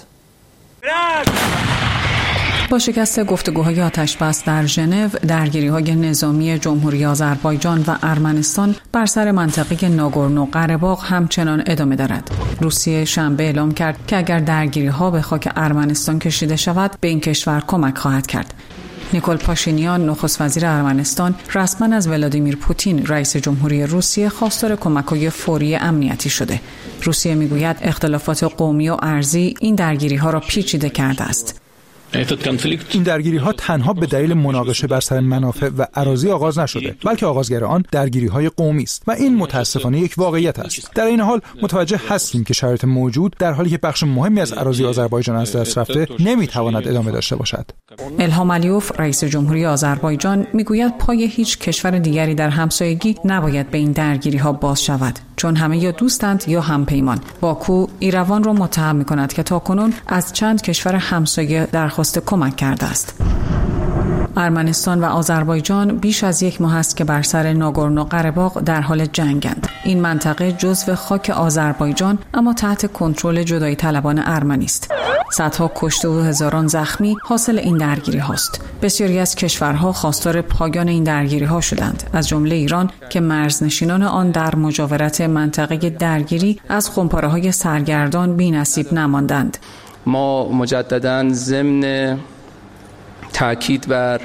با شکست گفتگوهای آتشبس در ژنو، درگیری‌های نظامی جمهوری آذربایجان و ارمنستان بر سر منطقه ناگورنو قره‌باغ همچنان ادامه دارد. روسیه شنبه اعلام کرد که اگر درگیری‌ها به خاک ارمنستان کشیده شود، به این کشور کمک خواهد کرد. نیکول پاشینیان نخست وزیر ارمنستان رسما از ولادیمیر پوتین رئیس جمهوری روسیه خواستار کمک‌های فوری امنیتی شده. روسیه میگوید اختلافات قومی و ارضی این درگیری‌ها را پیچیده کرده است. این درگیری ها تنها به دلیل مناقشه بر سر منافع و اراضی آغاز نشده، بلکه آغازگر آن درگیری های قومی است و این متاسفانه یک واقعیت است. در این حال متوجه هستیم که شرایط موجود در حالی که بخش مهمی از اراضی آذربایجان از دست رفته نمیتواند ادامه داشته باشد. الهام علیوف رئیس جمهوری آذربایجان میگوید پای هیچ کشور دیگری در همسایگی نباید به این درگیری ها باز شود، چون همه یا دوستند یا همپیمان. باکو ایروان را متهم می‌کند که تاکنون از چند کشور همسایه درخواست کمک کرده است. ارمنستان و آذربایجان بیش از یک ماه است که بر سر ناگورنو قره‌باغ در حال جنگند. این منطقه جزو خاک آذربایجان اما تحت کنترل جدایی طلبان ارمنی است. صدها کشته و هزاران زخمی حاصل این درگیری هاست. بسیاری از کشورها خواستار پایان این درگیری ها شدند، از جمله ایران که مرزنشینان آن در مجاورت منطقه درگیری از خمپاره های سرگردان بی‌نصیب نماندند. ما مجدداً ضمن تأکید بر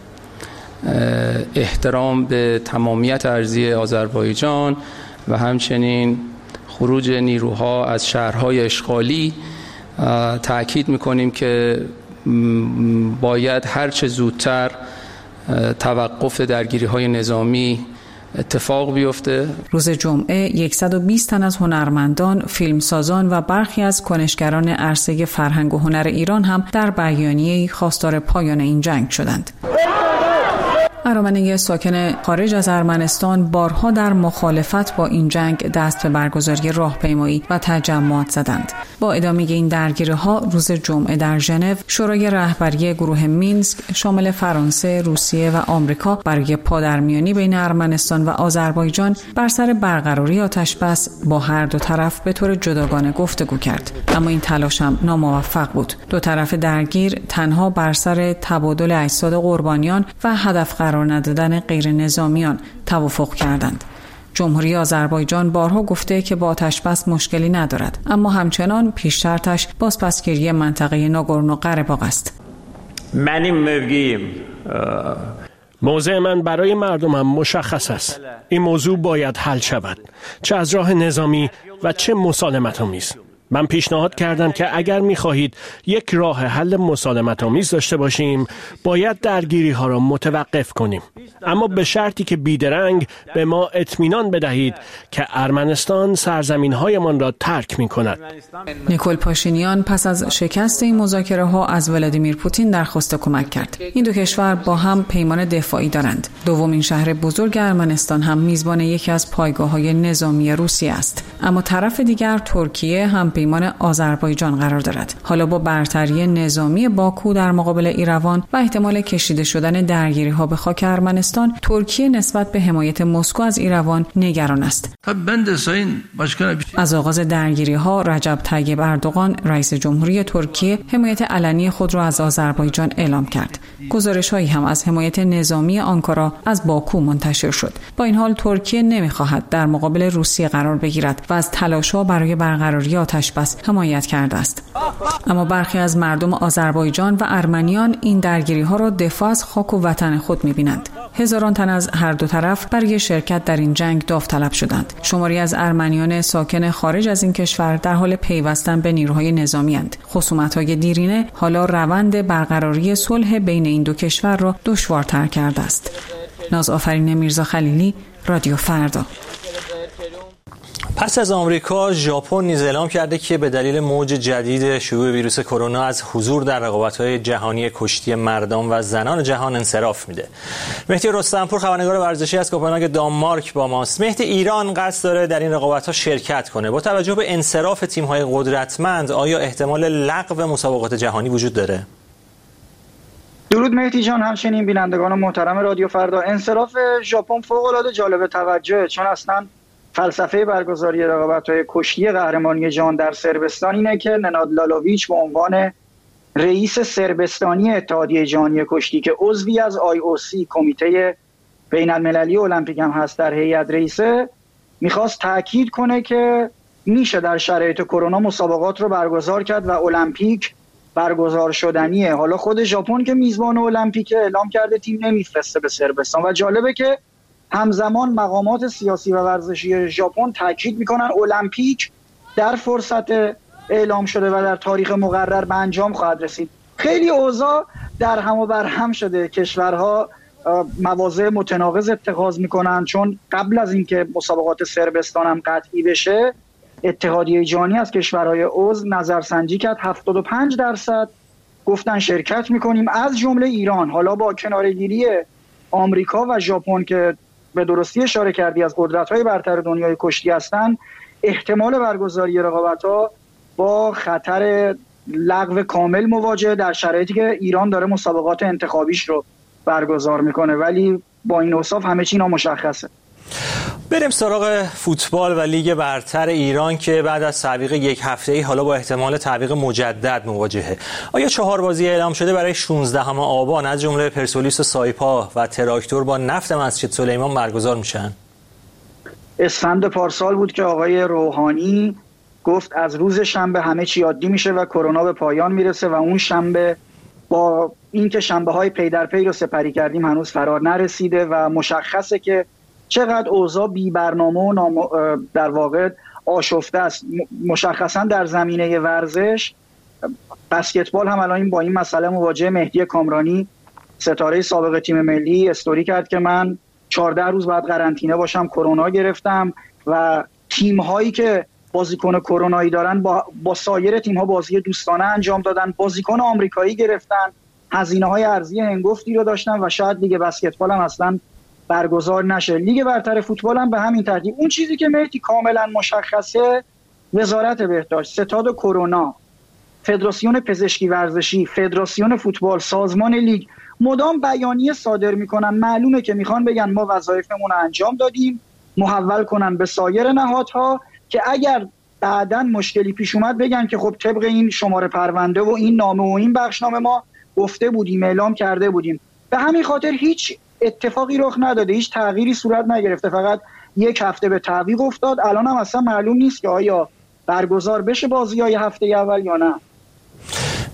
احترام به تمامیت ارضی آذربایجان و همچنین خروج نیروها از شهرهای اشغالی تأکید می‌کنیم که باید هر چه زودتر توقف درگیری‌های نظامی اتفاق بیفته. روز جمعه صد و بیست تن از هنرمندان، فیلمسازان و برخی از کنشگران عرصه فرهنگ و هنر ایران هم در بیانیه‌ای خواستار پایان این جنگ شدند. ارامنه ساکن خارج از ارمنستان بارها در مخالفت با این جنگ دست به برگزاری راهپیمایی و تجمعات زدند. با ادامه این درگیری‌ها روز جمعه در ژنو شورای رهبری گروه مینسک شامل فرانسه، روسیه و آمریکا برای پادرمیانی بین ارمنستان و آذربایجان بر سر برقراری آتشبس با هر دو طرف به طور جداگانه گفتگو کرد. اما این تلاش هم ناموفق بود. دو طرف درگیر تنها بر سر تبادل اجساد قربانیان و هدف قرار ندادن غیر نظامیان توافق کردند. جمهوری آذربایجان بارها گفته که با آتشبس مشکلی ندارد، اما همچنان پیش شرطش بازپسگیری منطقه ناگورنو قره‌باغ است. من این موقعیم موضع من برای مردمم مشخص است. این موضوع باید حل شود، چه از راه نظامی و چه مسالمت‌آمیز. من پیشنهاد کردم که اگر می‌خواهید یک راه حل مسالمت‌آمیز داشته باشیم، باید درگیری ها را متوقف کنیم، اما به شرطی که بیدرنگ به ما اطمینان بدهید که ارمنستان سرزمین‌هایمان را ترک می‌کند. نیکول پاشینیان پس از شکست این مذاکره ها از ولادیمیر پوتین درخواست کمک کرد. این دو کشور با هم پیمان دفاعی دارند. دومین شهر بزرگ ارمنستان هم میزبان یکی از پایگاه‌های نظامی روسیه است. اما طرف دیگر ترکیه هم پیمان آذربایجان قرار دارد. حالا با برتری نظامی باکو در مقابل ایروان و احتمال کشیده شدن درگیری‌ها به خاک ارمنستان، ترکیه نسبت به حمایت مسکو از ایروان نگران است. از آغاز درگیری‌ها رجب طیب اردوغان رئیس جمهوری ترکیه حمایت علنی خود را از آذربایجان اعلام کرد. گزارش‌هایی هم از حمایت نظامی آنکارا از باکو منتشر شد. با این حال ترکیه نمی‌خواهد در مقابل روسیه قرار بگیرد و از تلاش‌ها برای برقراری آتش‌بس حمایت کرده است. اما برخی از مردم آذربایجان و ارمنیان این درگیری‌ها را دفاع از خاک و وطن خود می‌بینند. هزاران تن از هر دو طرف برای شرکت در این جنگ داوطلب شدند. شماری از ارمنیان ساکن خارج از این کشور در حال پیوستن به نیروهای نظامی اند. خصومت‌های دیرینه حالا روند برقراری صلح بین این دو کشور را دشوارتر کرده است. ناز آفرین میرزا خلیلی، رادیو فردا. پس از آمریکا، ژاپن نیز اعلام کرده که به دلیل موج جدید شیوع ویروس کرونا از حضور در رقابت‌های جهانی کشتی مردان و زنان جهان انصراف میده. مهدی رستمپور، خبرنگار ورزشی از کوپنهاگ دانمارک با ماست. مهدی، ایران قصد داره در این رقابت‌ها شرکت کنه. با توجه به انصراف تیم‌های قدرتمند، آیا احتمال لغو مسابقات جهانی وجود داره؟ درود مهدی جان، همچنین بینندگان محترم رادیو فردا. انصراف ژاپن فوق‌العاده جالب توجهه، چون اصلا فلسفه برگزاری رقابت‌های کشتی قهرمانی جهان در صربستان اینه که نناد لالاویچ به عنوان رئیس صربستانی اتحادیه جهانی کشتی که عضوی از آی او سی کمیته بین‌المللی المپیک هم هست در هیئت رئیسه، میخواست تاکید کنه که میشه در شرایط کرونا مسابقات رو برگزار کرد و المپیک برگزار شدنیه. حالا خود ژاپن که میزبان المپیک اعلام کرده تیم نمیفرسته به صربستان و جالبه که همزمان مقامات سیاسی و ورزشی ژاپن تاکید میکنن المپیک در فرصت اعلام شده و در تاریخ مقرر به انجام خواهد رسید. خیلی اوضاع در هم و بر هم شده، کشورها مواضع متناقض اتخاذ میکنن، چون قبل از اینکه مسابقات صربستان هم قطعی بشه اتحادیه جهانی از کشورهای عضو نظرسنجی کرد، هفتاد و پنج درصد گفتن شرکت میکنیم از جمله ایران. حالا با کناره‌گیری آمریکا و ژاپن که به درستی اشاره کردی از قدرت‌های برتر دنیای کشتی هستند، احتمال برگزاری رقابت‌ها با خطر لغو کامل مواجه در شرایطی که ایران داره مسابقات انتخابیش رو برگزار میکنه، ولی با این اوصاف همه چی نامشخصه. بریم سراغ فوتبال و لیگ برتر ایران که بعد از تعویق یک هفته‌ای حالا با احتمال تعویق مجدد مواجهه. آیا چهار بازی اعلام شده برای شانزدهم آبان از جمله پرسپولیس و سایپا و تراکتور با نفت مسجد سلیمان برگزار میشن؟ اسفند پارسال بود که آقای روحانی گفت از روز شنبه همه چی عادی میشه و کرونا به پایان میرسه و اون شنبه با اینکه شنبه‌های پی در پی رو سپری کردیم هنوز فرار نرسیده و مشخصه که چقدر اوضاع بی برنامه و نام... در واقع آشفته است. مشخصا در زمینه ورزش بسکتبال هم الان با این مسئله مواجه. مهدی کامرانی ستاره سابق تیم ملی استوری کرد که من چهارده روز بعد قرنطینه باشم کرونا گرفتم و تیم هایی که بازیکن کرونایی دارن با, با سایر تیم ها بازی دوستانه انجام دادن، بازیکن آمریکایی گرفتن، هزینه های ارزی هنگفتی رو داشتن و شاید لیگ بسکتبال هم اصلا برگزار نشه. لیگ برتر فوتبال هم به همین ترتیب. اون چیزی که مهدی کاملا مشخصه، وزارت بهداشت، ستاد کرونا، فدراسیون پزشکی ورزشی، فدراسیون فوتبال، سازمان لیگ مدام بیانیه صادر میکنن. معلومه که میخوان بگن ما وظایفمون رو انجام دادیم، محول کنن به سایر نهادها که اگر بعداً مشکلی پیش اومد بگن که خب طبق این شماره پرونده و این نامه و این بخشنامه ما گفته بودیم، اعلام کرده بودیم. به همین خاطر هیچ اتفاقی رخ نداده، هیچ تغییری صورت نگرفته، فقط یک هفته به تعویق افتاد. الان هم اصلا معلوم نیست که آیا برگزار بشه بازی‌های هفته اول یا نه.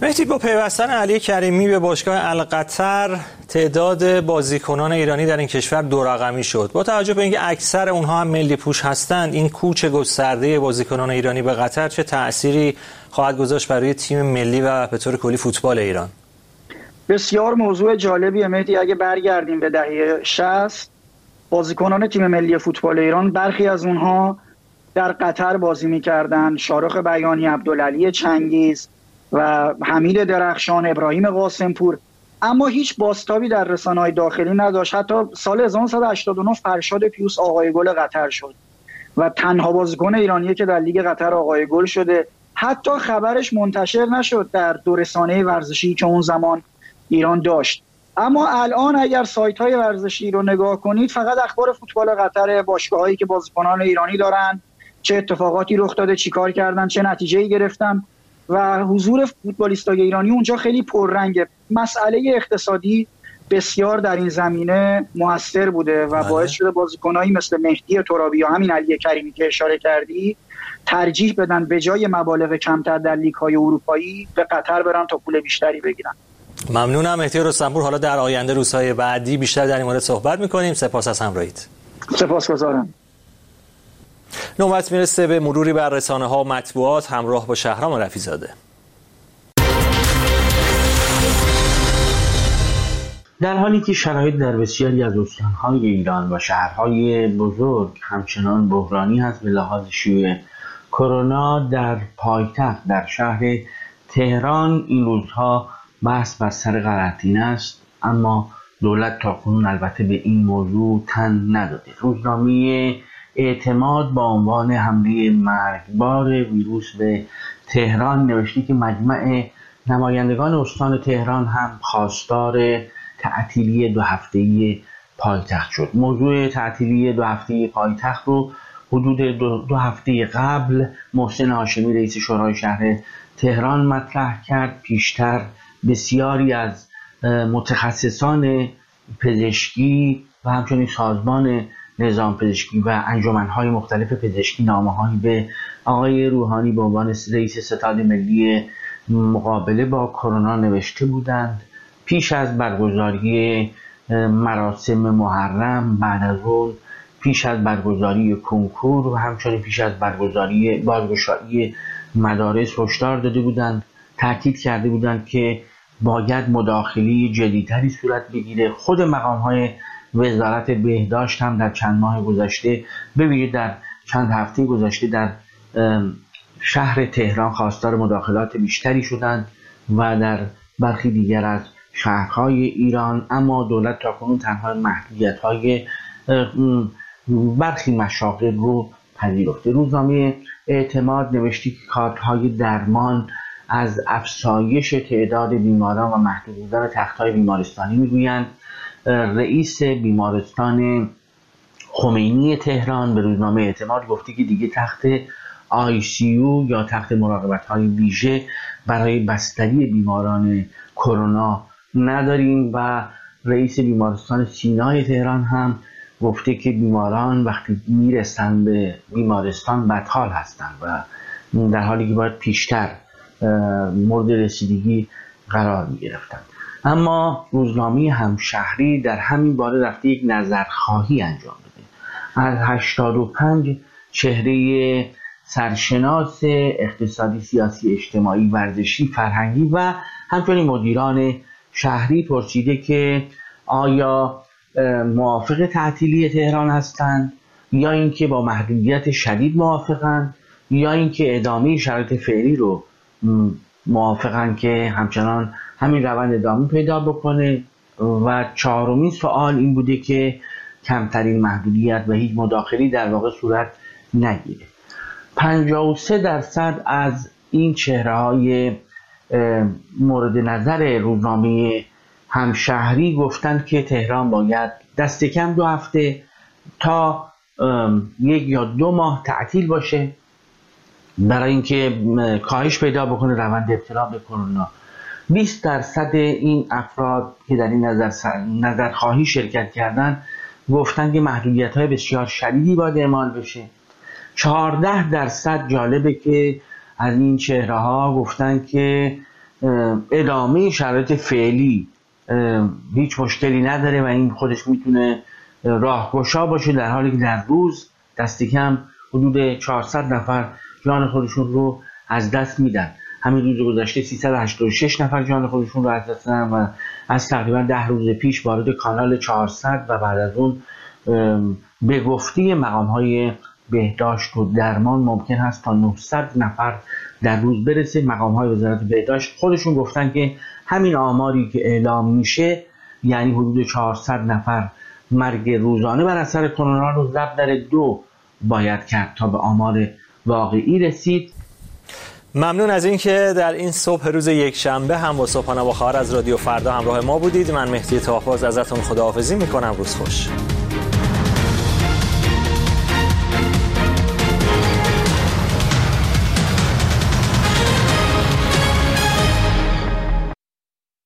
مهدی، با پیوستن علی کریمی به باشگاه القطر تعداد بازیکنان ایرانی در این کشور دو رقمی شد. با توجه به اینکه اکثر اونها هم ملی پوش هستند، این کوچ گسترده بازیکنان ایرانی به قطر چه تأثیری خواهد گذاشت برای تیم ملی و به طور کلی فوتبال ایران؟ بسیار موضوع جالبیه مهدی. اگه برگردیم به دهه شصت، بازیکنان تیم ملی فوتبال ایران برخی از اونها در قطر بازی می‌کردند. شارخ بیانی، عبدالعلی چنگیز و حمید درخشان، ابراهیم قاسمپور، اما هیچ بازتابی در رسانه‌های داخلی نداشت. حتی سال هزار و نهصد و هشتاد و نه فرشاد پیوس آقای گل قطر شد و تنها بازیکن ایرانی که در لیگ قطر آقای گل شده. حتی خبرش منتشر نشد در دو رسانه ورزشی که اون زمان ایران داشت. اما الان اگر سایت‌های ورزشی رو نگاه کنید، فقط اخبار فوتبال قطر، باشگاهایی که بازیکنان ایرانی دارن، چه اتفاقاتی رخ داده، چیکار کردن، چه نتیجه‌ای گرفتن و حضور فوتبالیستای ایرانی اونجا خیلی پررنگه. مسئله اقتصادی بسیار در این زمینه موثر بوده و باعث شده بازیکنایی مثل مهدی ترابی یا همین علی کریمی که اشاره کردی ترجیح بدن به جای مبالغ کمتر در لیگ‌های اروپایی به قطر برن تا پول بیشتری بگیرن. ممنونم مهدی رستمپور. حالا در آینده روزهای بعدی بیشتر در این مورد صحبت می‌کنیم. سپاس از همراهیت. سپاسگزارم. نوبت میرسه به مروری بر رسانه‌ها و مطبوعات همراه با شهرام رفیع‌زاده. در حالی که شرایط در بسیاری از استان‌های ایران و شهرهای بزرگ همچنان بحرانی هست به لحاظ شیوع کرونا، در پایتخت در شهر تهران این روزها بحث بر سر قرنطینه است، اما دولت تاکنون البته به این موضوع تن نداده. روزنامه اعتماد با عنوان حمله مرگبار ویروس به تهران نوشته که مجمع نمایندگان استان تهران هم خواستار تعطیلی دو هفته‌ای پایتخت شد. موضوع تعطیلی دو هفته‌ای پایتخت رو حدود دو, دو هفته قبل محسن هاشمی رئیس شورای شهر تهران مطرح کرد. پیشتر بسیاری از متخصصان پزشکی و همچنین سازمان نظام پزشکی و انجمن‌های مختلف پزشکی نامه‌هایی به آقای روحانی به عنوان رئیس ستاد ملی مقابله با کرونا نوشته بودند. پیش از برگزاری مراسم محرم، بعد از اون پیش از برگزاری کنکور و همچنین پیش از برگزاری بازگشایی مدارس هشدار داده بودند، تاکید کرده بودند که باید مداخله جدی‌تری صورت بگیره. خود مقام‌های وزارت بهداشت هم در چند ماه گذشته، به ویژه در چند هفته گذشته، در شهر تهران خواستار مداخلات بیشتری شدند و در برخی دیگر از شهرهای ایران، اما دولت تاکنون تنها محدودیت‌های برخی مشاغل رو پذیرفته. روزنامه اعتماد نوشته که کارت‌های درمان از افزایش تعداد بیماران و محدود بودن تخت‌های بیمارستانی میگویند. رئیس بیمارستان خمینی تهران به روزنامه اعتماد گفته که دیگه تخت آی سی یو یا تخت مراقبت‌های ویژه برای بستری بیماران کرونا نداریم و رئیس بیمارستان سینای تهران هم گفته که بیماران وقتی میرسن به بیمارستان بدحال هستند و در حالی که باید پیشتر مورد رسیدگی قرار می گرفتن. اما روزنامه همشهری در همین باره رفته یک نظرخواهی انجام داده. از هشتاد و پنج چهره سرشناس اقتصادی، سیاسی، اجتماعی، ورزشی، فرهنگی و همچنین مدیران شهری پرسیده که آیا موافق تعطیلی تهران هستند یا اینکه با محدودیت شدید موافقند یا اینکه ادامه شرایط فعلی رو موافقن که همچنان همین روند ادامه پیدا بکنه. و چهارمین سوال این بوده که کمترین محدودیت و هیچ مداخلی در واقع صورت نگیره. پنجاه و سه درصد از این چهره های مورد نظر روزنامه همشهری گفتند که تهران باید دست کم دو هفته تا یک یا دو ماه تعطیل باشه برای اینکه کاهش پیدا بکنه روند ابتلا به کرونا. بیست درصد این افراد که در این نظر نظرخواهی شرکت کردن گفتن که محدودیت‌های بسیار شدیدی باید اعمال بشه. چهارده درصد جالبه که از این چهره‌ها گفتن که ادامه شرایط فعلی هیچ مشکلی نداره و این خودش میتونه راهگشا باشه، در حالی که در روز دست کم حدود چهارصد نفر جان خودشون رو از دست میدن. همین روز گذشته سیصد و هشتاد و شش نفر جان خودشون رو از دست دادن و از تقریبا ده روز پیش وارد کانال چهارصد و بعد از اون به گفته مقام‌های بهداشت و درمان ممکن هست تا نهصد نفر در روز برسه. مقام‌های وزارت بهداشت خودشون گفتن که همین آماری که اعلام میشه یعنی حدود چهارصد نفر مرگ روزانه بر اثر کرونا رو ضرب در دو باید کرد تا به آمار واقعی رسید. ممنون از اینکه در این صبح روز یکشنبه هم با صبحانه با خبر از رادیو فردا همراه ما بودید. من مهدی طاهباز ازتون خداحافظی میکنم. روز خوش.